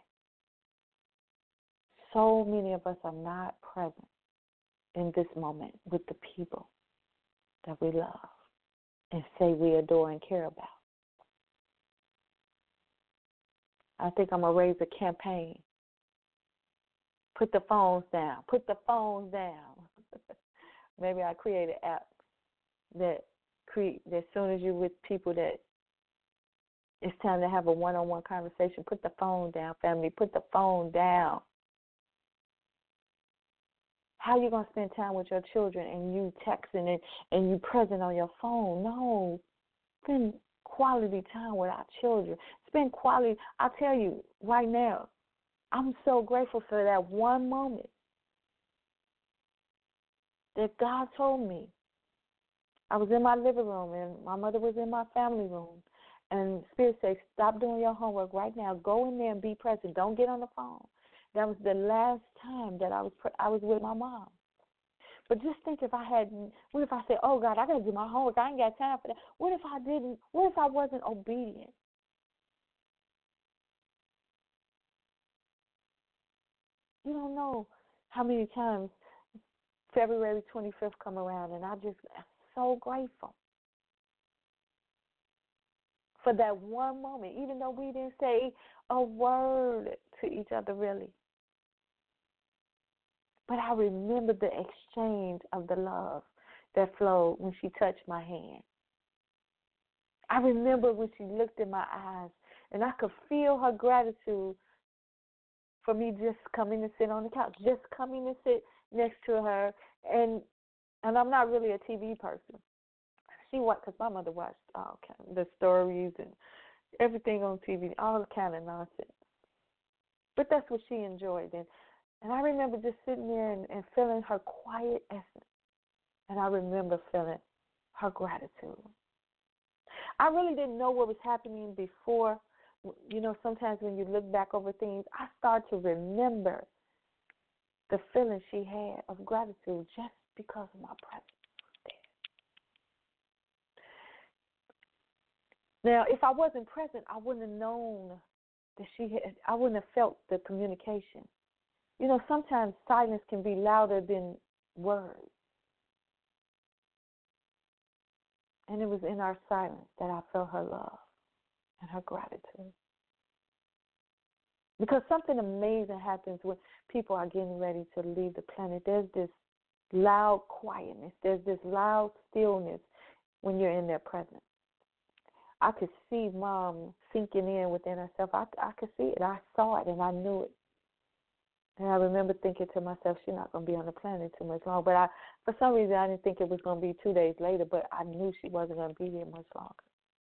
So many of us are not present in this moment with the people that we love and say we adore and care about. I think I'm going to raise a campaign. Put the phones down. Put the phones down. Maybe I create an app that create that as soon as you're with people that it's time to have a one-on-one conversation, put the phone down, family. Put the phone down. How are you going to spend time with your children and you texting and, and you present on your phone? No. Spend quality time with our children. Spend quality. I tell you right now, I'm so grateful for that one moment that God told me. I was in my living room and my mother was in my family room. And Spirit says, stop doing your homework right now. Go in there and be present. Don't get on the phone. That was the last time that I was pre- I was with my mom. But just think if I hadn't, what if I said, oh, God, I got to do my homework. I ain't got time for that. What if I didn't? What if I wasn't obedient? You don't know how many times February twenty-fifth come around, and I just am so grateful for that one moment, even though we didn't say a word to each other really. But I remember the exchange of the love that flowed when she touched my hand. I remember when she looked in my eyes, and I could feel her gratitude for me just coming to sit on the couch, just coming to sit next to her. And and I'm not really a T V person. She watched, because my mother watched all kind of the stories and everything on T V, all kind of nonsense. But that's what she enjoyed. And, and I remember just sitting there and, and feeling her quiet essence. And I remember feeling her gratitude. I really didn't know what was happening before. You know, sometimes when you look back over things, I start to remember the feeling she had of gratitude just because of my presence there. Now, if I wasn't present, I wouldn't have known that she had, I wouldn't have felt the communication. You know, sometimes silence can be louder than words. And it was in our silence that I felt her love and her gratitude. Because something amazing happens when people are getting ready to leave the planet. There's this loud quietness. There's this loud stillness when you're in their presence. I could see Mom sinking in within herself. I, I could see it. I saw it, and I knew it. And I remember thinking to myself, she's not going to be on the planet too much longer. But I, for some reason, I didn't think it was going to be two days later, but I knew she wasn't going to be here much longer.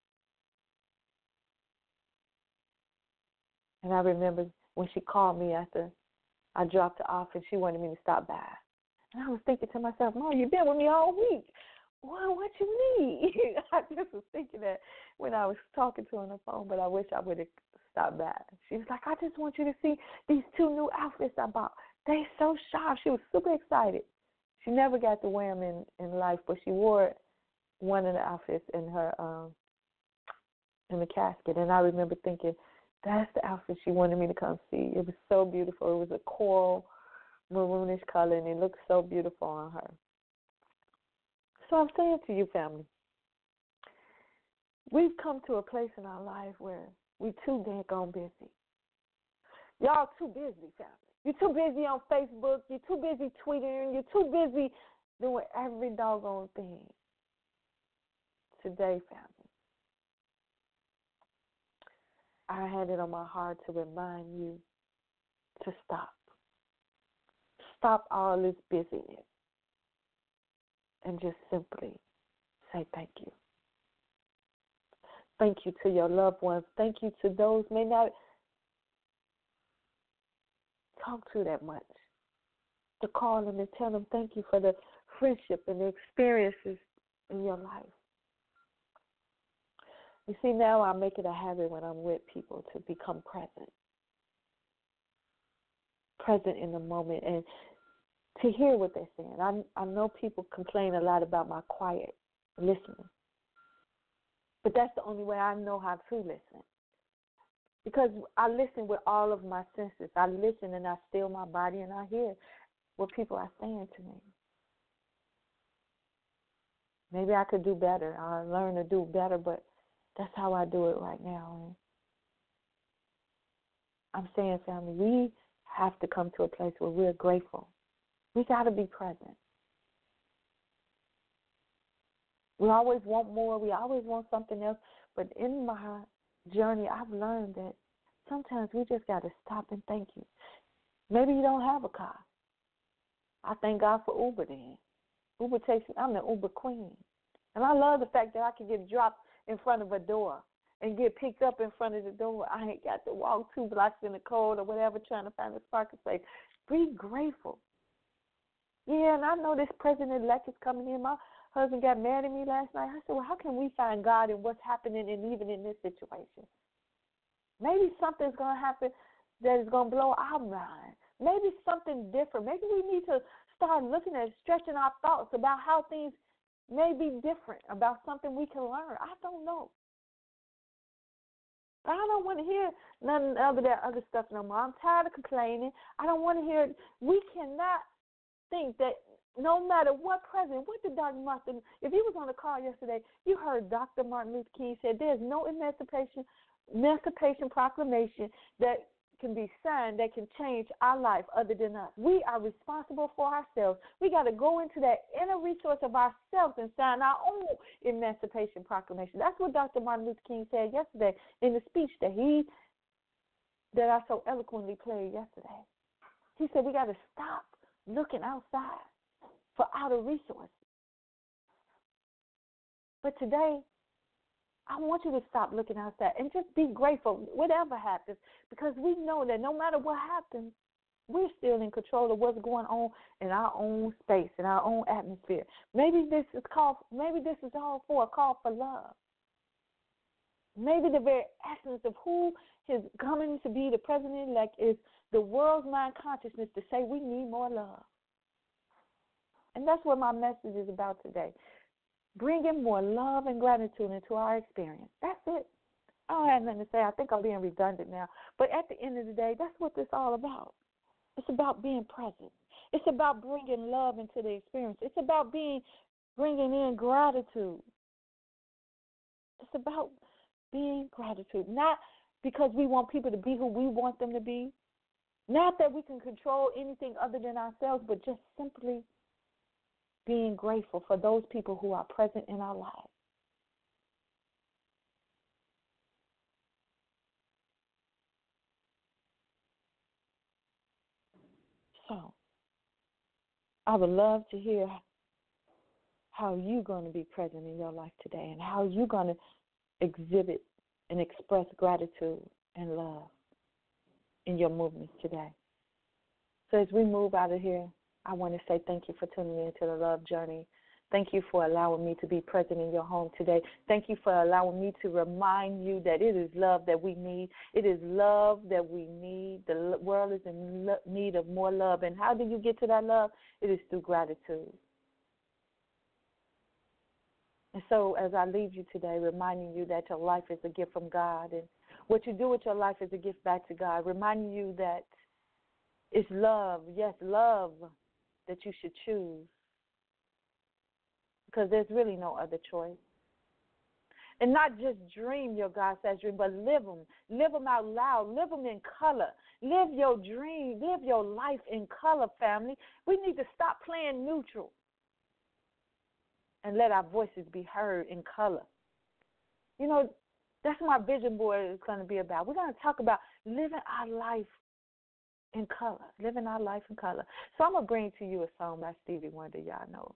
And I remember when she called me after I dropped her off and she wanted me to stop by. And I was thinking to myself, Mom, you've been with me all week. Well, what you need? I just was thinking that when I was talking to her on the phone, but I wish I would have stopped by. She was like, I just want you to see these two new outfits I bought. They so sharp. She was super excited. She never got to wear them in, in life, but she wore one of the outfits in her um, in the casket. And I remember thinking, that's the outfit she wanted me to come see. It was so beautiful. It was a coral maroonish color, and it looked so beautiful on her. So I'm saying to you, family, we've come to a place in our life where we're too daggone busy. Y'all too busy, family. You're too busy on Facebook. You're too busy tweeting. You're too busy doing every doggone thing. Today, family, I had it on my heart to remind you to stop. Stop all this busyness and just simply say thank you. Thank you to your loved ones. Thank you to those who may not talk to that much. To call them and tell them thank you for the friendship and the experiences in your life. You see, now I make it a habit when I'm with people to become present. Present in the moment and to hear what they're saying. I, I know people complain a lot about my quiet listening. But that's the only way I know how to listen. Because I listen with all of my senses. I listen and I still my body and I hear what people are saying to me. Maybe I could do better. I learn to do better, but that's how I do it right now. I'm saying, family, we have to come to a place where we're grateful. We got to be present. We always want more. We always want something else. But in my journey, I've learned that sometimes we just got to stop and thank you. Maybe you don't have a car. I thank God for Uber then. Uber takes me. I'm the Uber queen. And I love the fact that I can get dropped in front of a door and get picked up in front of the door. I ain't got to walk two blocks in the cold or whatever trying to find a parking space. Be grateful. Yeah, and I know this president-elect is coming in. My husband got mad at me last night. I said, well, how can we find God in what's happening and even in this situation? Maybe something's going to happen that is going to blow our mind. Maybe something different. Maybe we need to start looking at stretching our thoughts about how things may be different, about something we can learn. I don't know. I don't want to hear none of that other stuff no more. I'm tired of complaining. I don't want to hear it. We cannot think that no matter what president, what did Doctor Martin, if he was on the call yesterday, you heard Doctor Martin Luther King said there's no emancipation, emancipation proclamation that can be signed that can change our life other than us. We are responsible for ourselves. We got to go into that inner resource of ourselves and sign our own emancipation proclamation. That's what Doctor Martin Luther King said yesterday in the speech that he, that I so eloquently played yesterday. He said we got to stop looking outside for outer resources. But today, I want you to stop looking outside and just be grateful, whatever happens, because we know that no matter what happens, we're still in control of what's going on in our own space, in our own atmosphere. Maybe this is called, maybe this is all for a call for love. Maybe the very essence of who is coming to be the president-elect is the world's mind consciousness to say we need more love. And that's what my message is about today. Bringing more love and gratitude into our experience. That's it. I don't have nothing to say. I think I'm being redundant now. But at the end of the day, that's what this is all about. It's about being present. It's about bringing love into the experience. It's about being, bringing in gratitude. It's about being gratitude. Not because we want people to be who we want them to be. Not that we can control anything other than ourselves, but just simply being grateful for those people who are present in our lives. So, I would love to hear how you're going to be present in your life today and how you're going to exhibit and express gratitude and love in your movements today. So as we move out of here, I want to say thank you for tuning in to the Love Journey. Thank you for allowing me to be present in your home today. Thank you for allowing me to remind you that it is love that we need. It is love that we need. The world is in need of more love. And how do you get to that love? It is through gratitude. And so as I leave you today, reminding you that your life is a gift from God, and what you do with your life is a gift back to God, reminding you that it's love, yes, love, that you should choose, because there's really no other choice. And not just dream your God-sized dream, but live them. Live them out loud. Live them in color. Live your dream. Live your life in color, family. We need to stop playing neutral and let our voices be heard in color. You know, that's what my vision board is going to be about. We're going to talk about living our life in color, living our life in color. So I'm going to bring to you a song by Stevie Wonder. Y'all know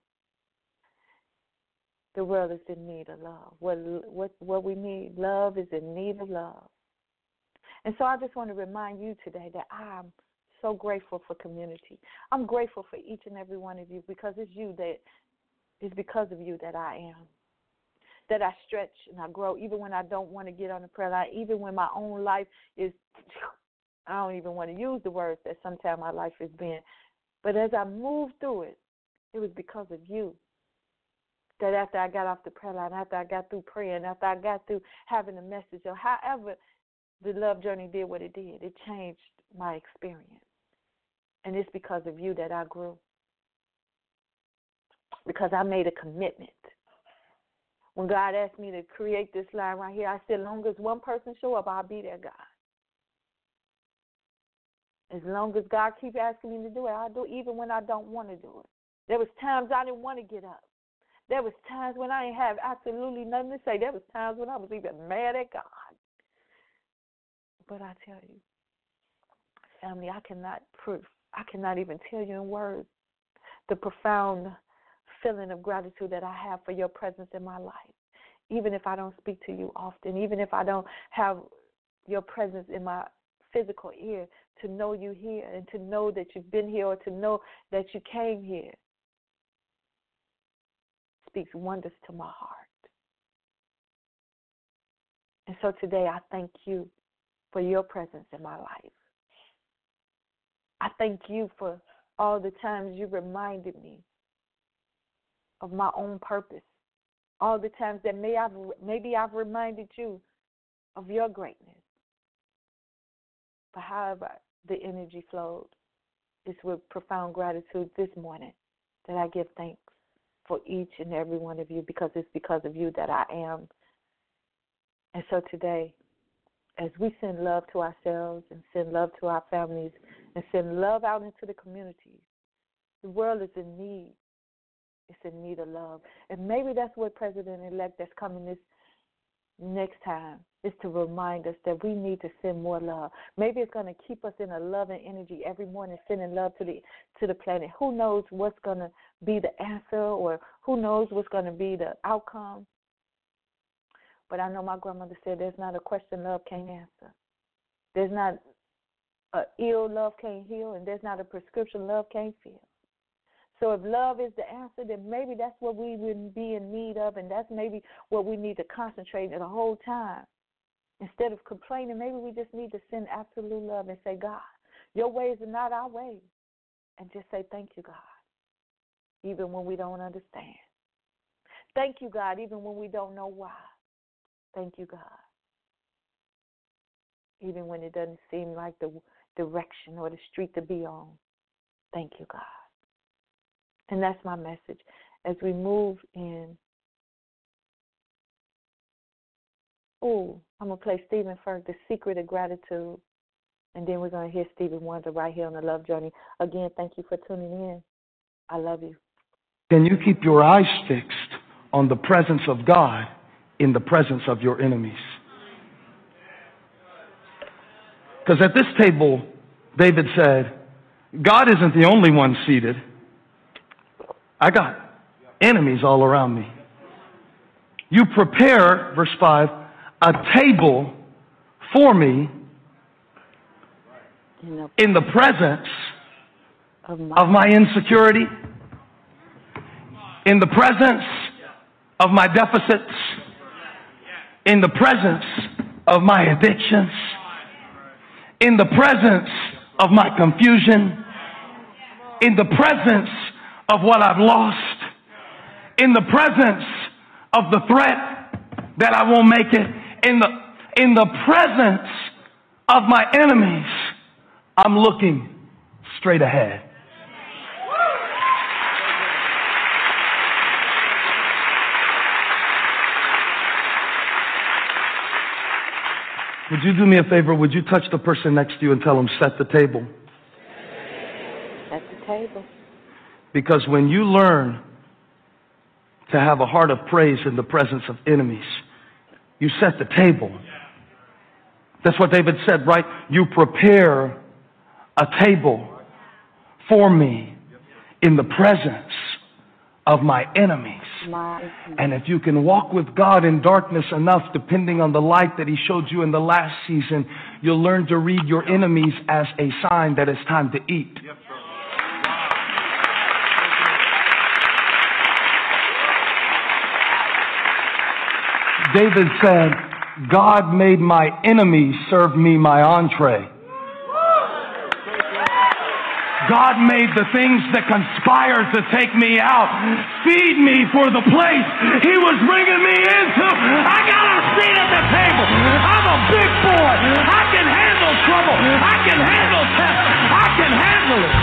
the world is in need of love. What, what, what we need, love is in need of love. And so I just want to remind you today that I'm so grateful for community. I'm grateful for each and every one of you, because it's you that, it's because of you that I am, that I stretch and I grow, even when I don't want to get on the prayer line, even when my own life is, I don't even want to use the words that sometimes my life has been. But as I moved through it, it was because of you. That after I got off the prayer line, after I got through praying, after I got through having a message, or however the Love Journey did what it did, it changed my experience. And it's because of you that I grew. Because I made a commitment. When God asked me to create this line right here, I said, as long as one person show up, I'll be there, God. As long as God keeps asking me to do it, I'll do it even when I don't want to do it. There was times I didn't want to get up. There was times when I didn't have absolutely nothing to say. There was times when I was even mad at God. But I tell you, family, I cannot prove, I cannot even tell you in words the profound feeling of gratitude that I have for your presence in my life. Even if I don't speak to you often, even if I don't have your presence in my physical ear, to know you here and to know that you've been here or to know that you came here speaks wonders to my heart. And so today I thank you for your presence in my life. I thank you for all the times you reminded me of my own purpose. All the times that may I've, maybe I've reminded you of your greatness. But however the energy flowed, it's with profound gratitude this morning that I give thanks for each and every one of you, because it's because of you that I am. And so today, as we send love to ourselves and send love to our families and send love out into the communities, the world is in need. It's in need of love. And maybe that's what President-elect that's coming this next time is to remind us that we need to send more love. Maybe it's going to keep us in a loving energy every morning, sending love to the to the planet. Who knows what's going to be the answer, or who knows what's going to be the outcome? But I know my grandmother said there's not a question love can't answer. There's not a ill love can't heal, and there's not a prescription love can't fill. So if love is the answer, then maybe that's what we would be in need of, and that's maybe what we need to concentrate on the whole time. Instead of complaining, maybe we just need to send absolute love and say, God, your ways are not our ways. And just say, thank you, God, even when we don't understand. Thank you, God, even when we don't know why. Thank you, God, even when it doesn't seem like the direction or the street to be on. Thank you, God. And that's my message as we move in. Oh, I'm going to play Stephen Furtick, The Secret of Gratitude. And then we're going to hear Stephen Wonder right here on The Love Journey. Again, thank you for tuning in. I love you. Can you keep your eyes fixed on the presence of God in the presence of your enemies? Because at this table, David said, God isn't the only one seated. I got enemies all around me. You prepare, verse five, a table for me in the presence of my, of my insecurity, in the presence of my deficits, in the presence of my addictions, in the presence of my confusion, in the presence of what I've lost, in the presence of the threat that I won't make it, in the in the presence of my enemies, I'm looking straight ahead. Would you do me a favor? Would you touch the person next to you and tell them, set the table? Set the table. Because when you learn to have a heart of praise in the presence of enemies, you set the table. That's what David said, right? You prepare a table for me in the presence of my enemies. And if you can walk with God in darkness enough, depending on the light that He showed you in the last season, you'll learn to read your enemies as a sign that it's time to eat. David said, God made my enemies serve me my entree. God made the things that conspired to take me out feed me for the place He was bringing me into. I got a seat at the table. I'm a big boy. I can handle trouble. I can handle tests. I can handle it.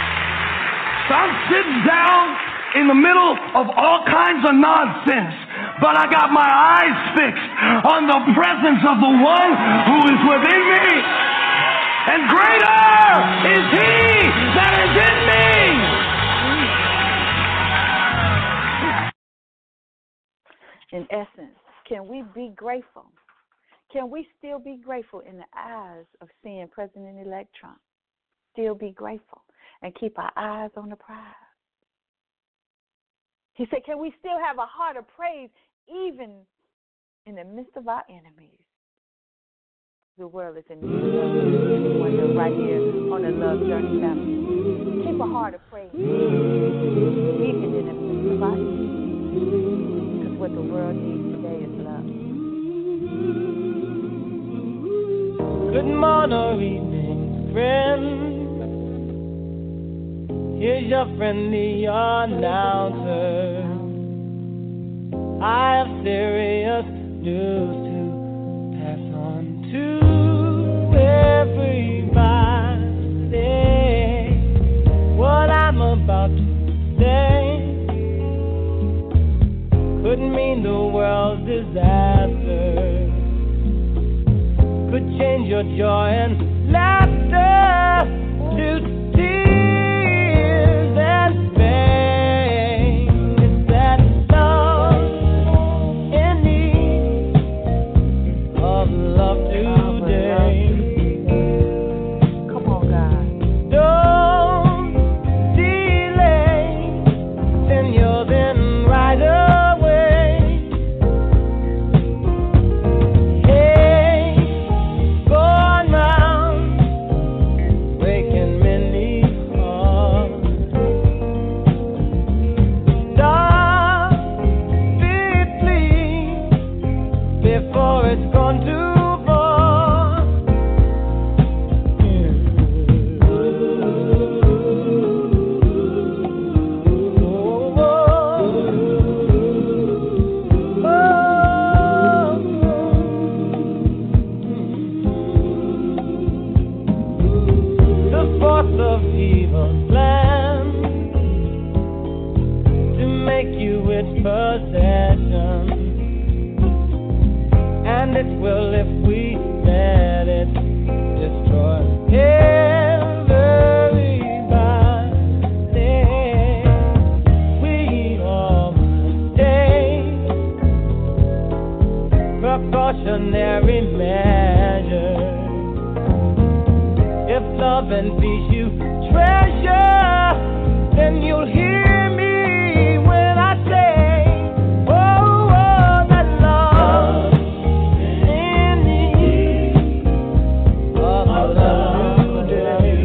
So I'm sitting down in the middle of all kinds of nonsense. but I got my eyes fixed on the presence of the one who is within me. And greater is he that is in In me. essence, can we be grateful? Can we still be grateful in the eyes of seeing President-elect Trump? Still be grateful and keep our eyes on the prize. He said, can we still have a heart of praise even in the midst of our enemies? The world is in need of love. Wonder right here on the Love Journey family. Keep a heart of praise even in the midst of our enemies. Because what the world needs today is love. Good morning or evening, friend. Here's your friendly announcer. I have serious news to pass on to everybody. What I'm about to say could mean the world's disaster. Could change your joy and laughter to tears and pain. It's that love in need of love today. Come on, God. Don't delay, send yours in right away. Hey, going round, breaking many hearts. Stop it, please, before it's gone too far. The force of evil plans to make you its possession, and it will if we let it destroy everybody. We all must take precautionary measures. If love and peace you treasure, then you'll hear me when I say, oh, oh, that love in need of love today.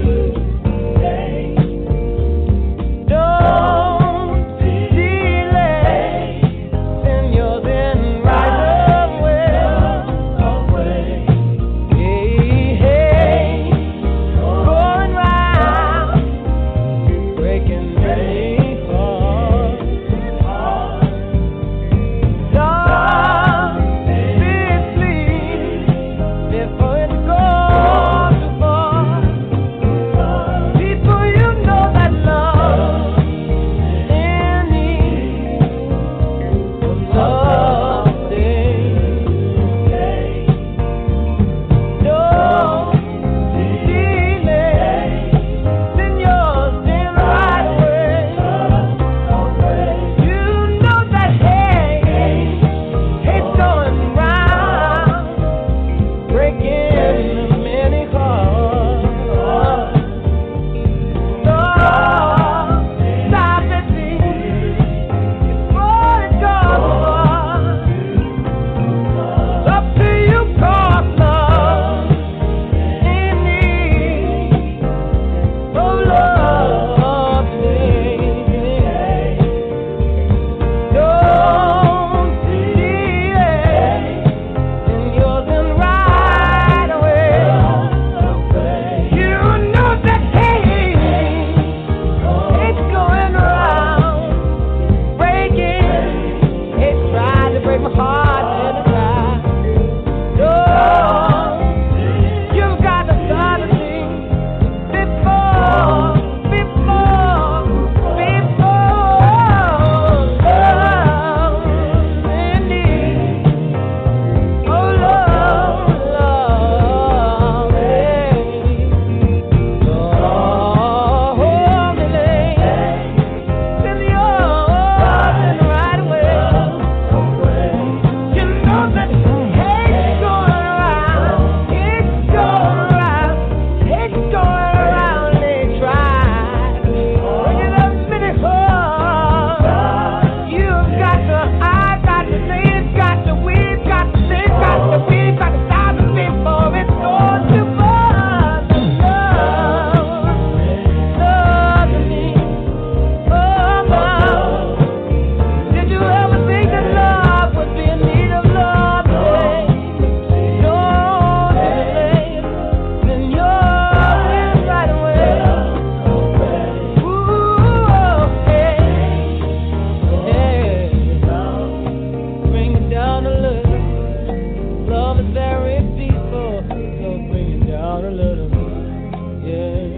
Don't delay, send yours in right away. Hey, hey, going round, breaking many hearts. Stop it, please, before it goes too far. People, you know that love in need of love today. Don't delay, send yours in right away. You know that hey, it's going round, breaking many hearts. Stop, stop it, please, before it goes far. Up to you, cause love in need of love today. Don't delay, send yours in right away. You know that hey, it's going round, breaking. It tried to break my heart and it tried. Don't, you've got to start to think before, before, before love in very people. So bring it down a little bit. Yeah.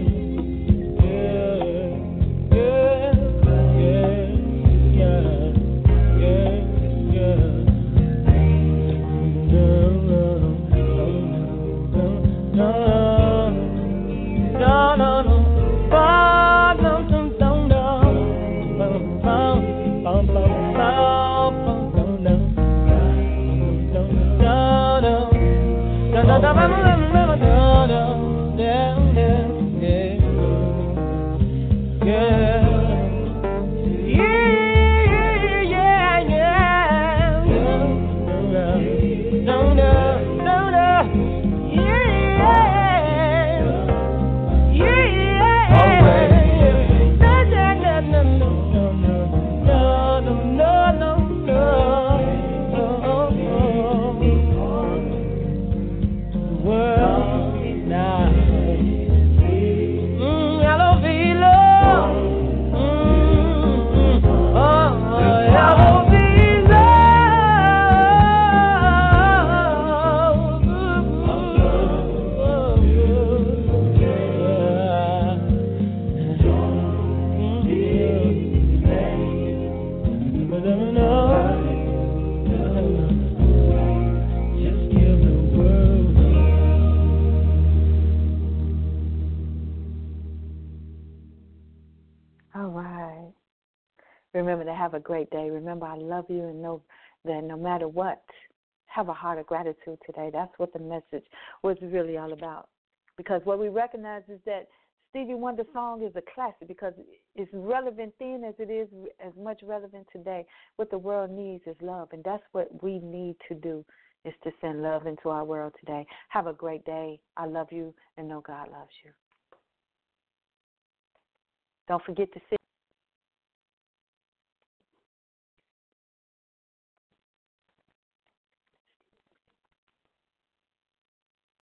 Remember to have a great day. Remember, I love you, and know that no matter what, have a heart of gratitude today. That's what the message was really all about. Because what we recognize is that Stevie Wonder's song is a classic because it's relevant then as it is as much relevant today. What the world needs is love, and that's what we need to do, is to send love into our world today. Have a great day. I love you, and know God loves you. Don't forget to sit.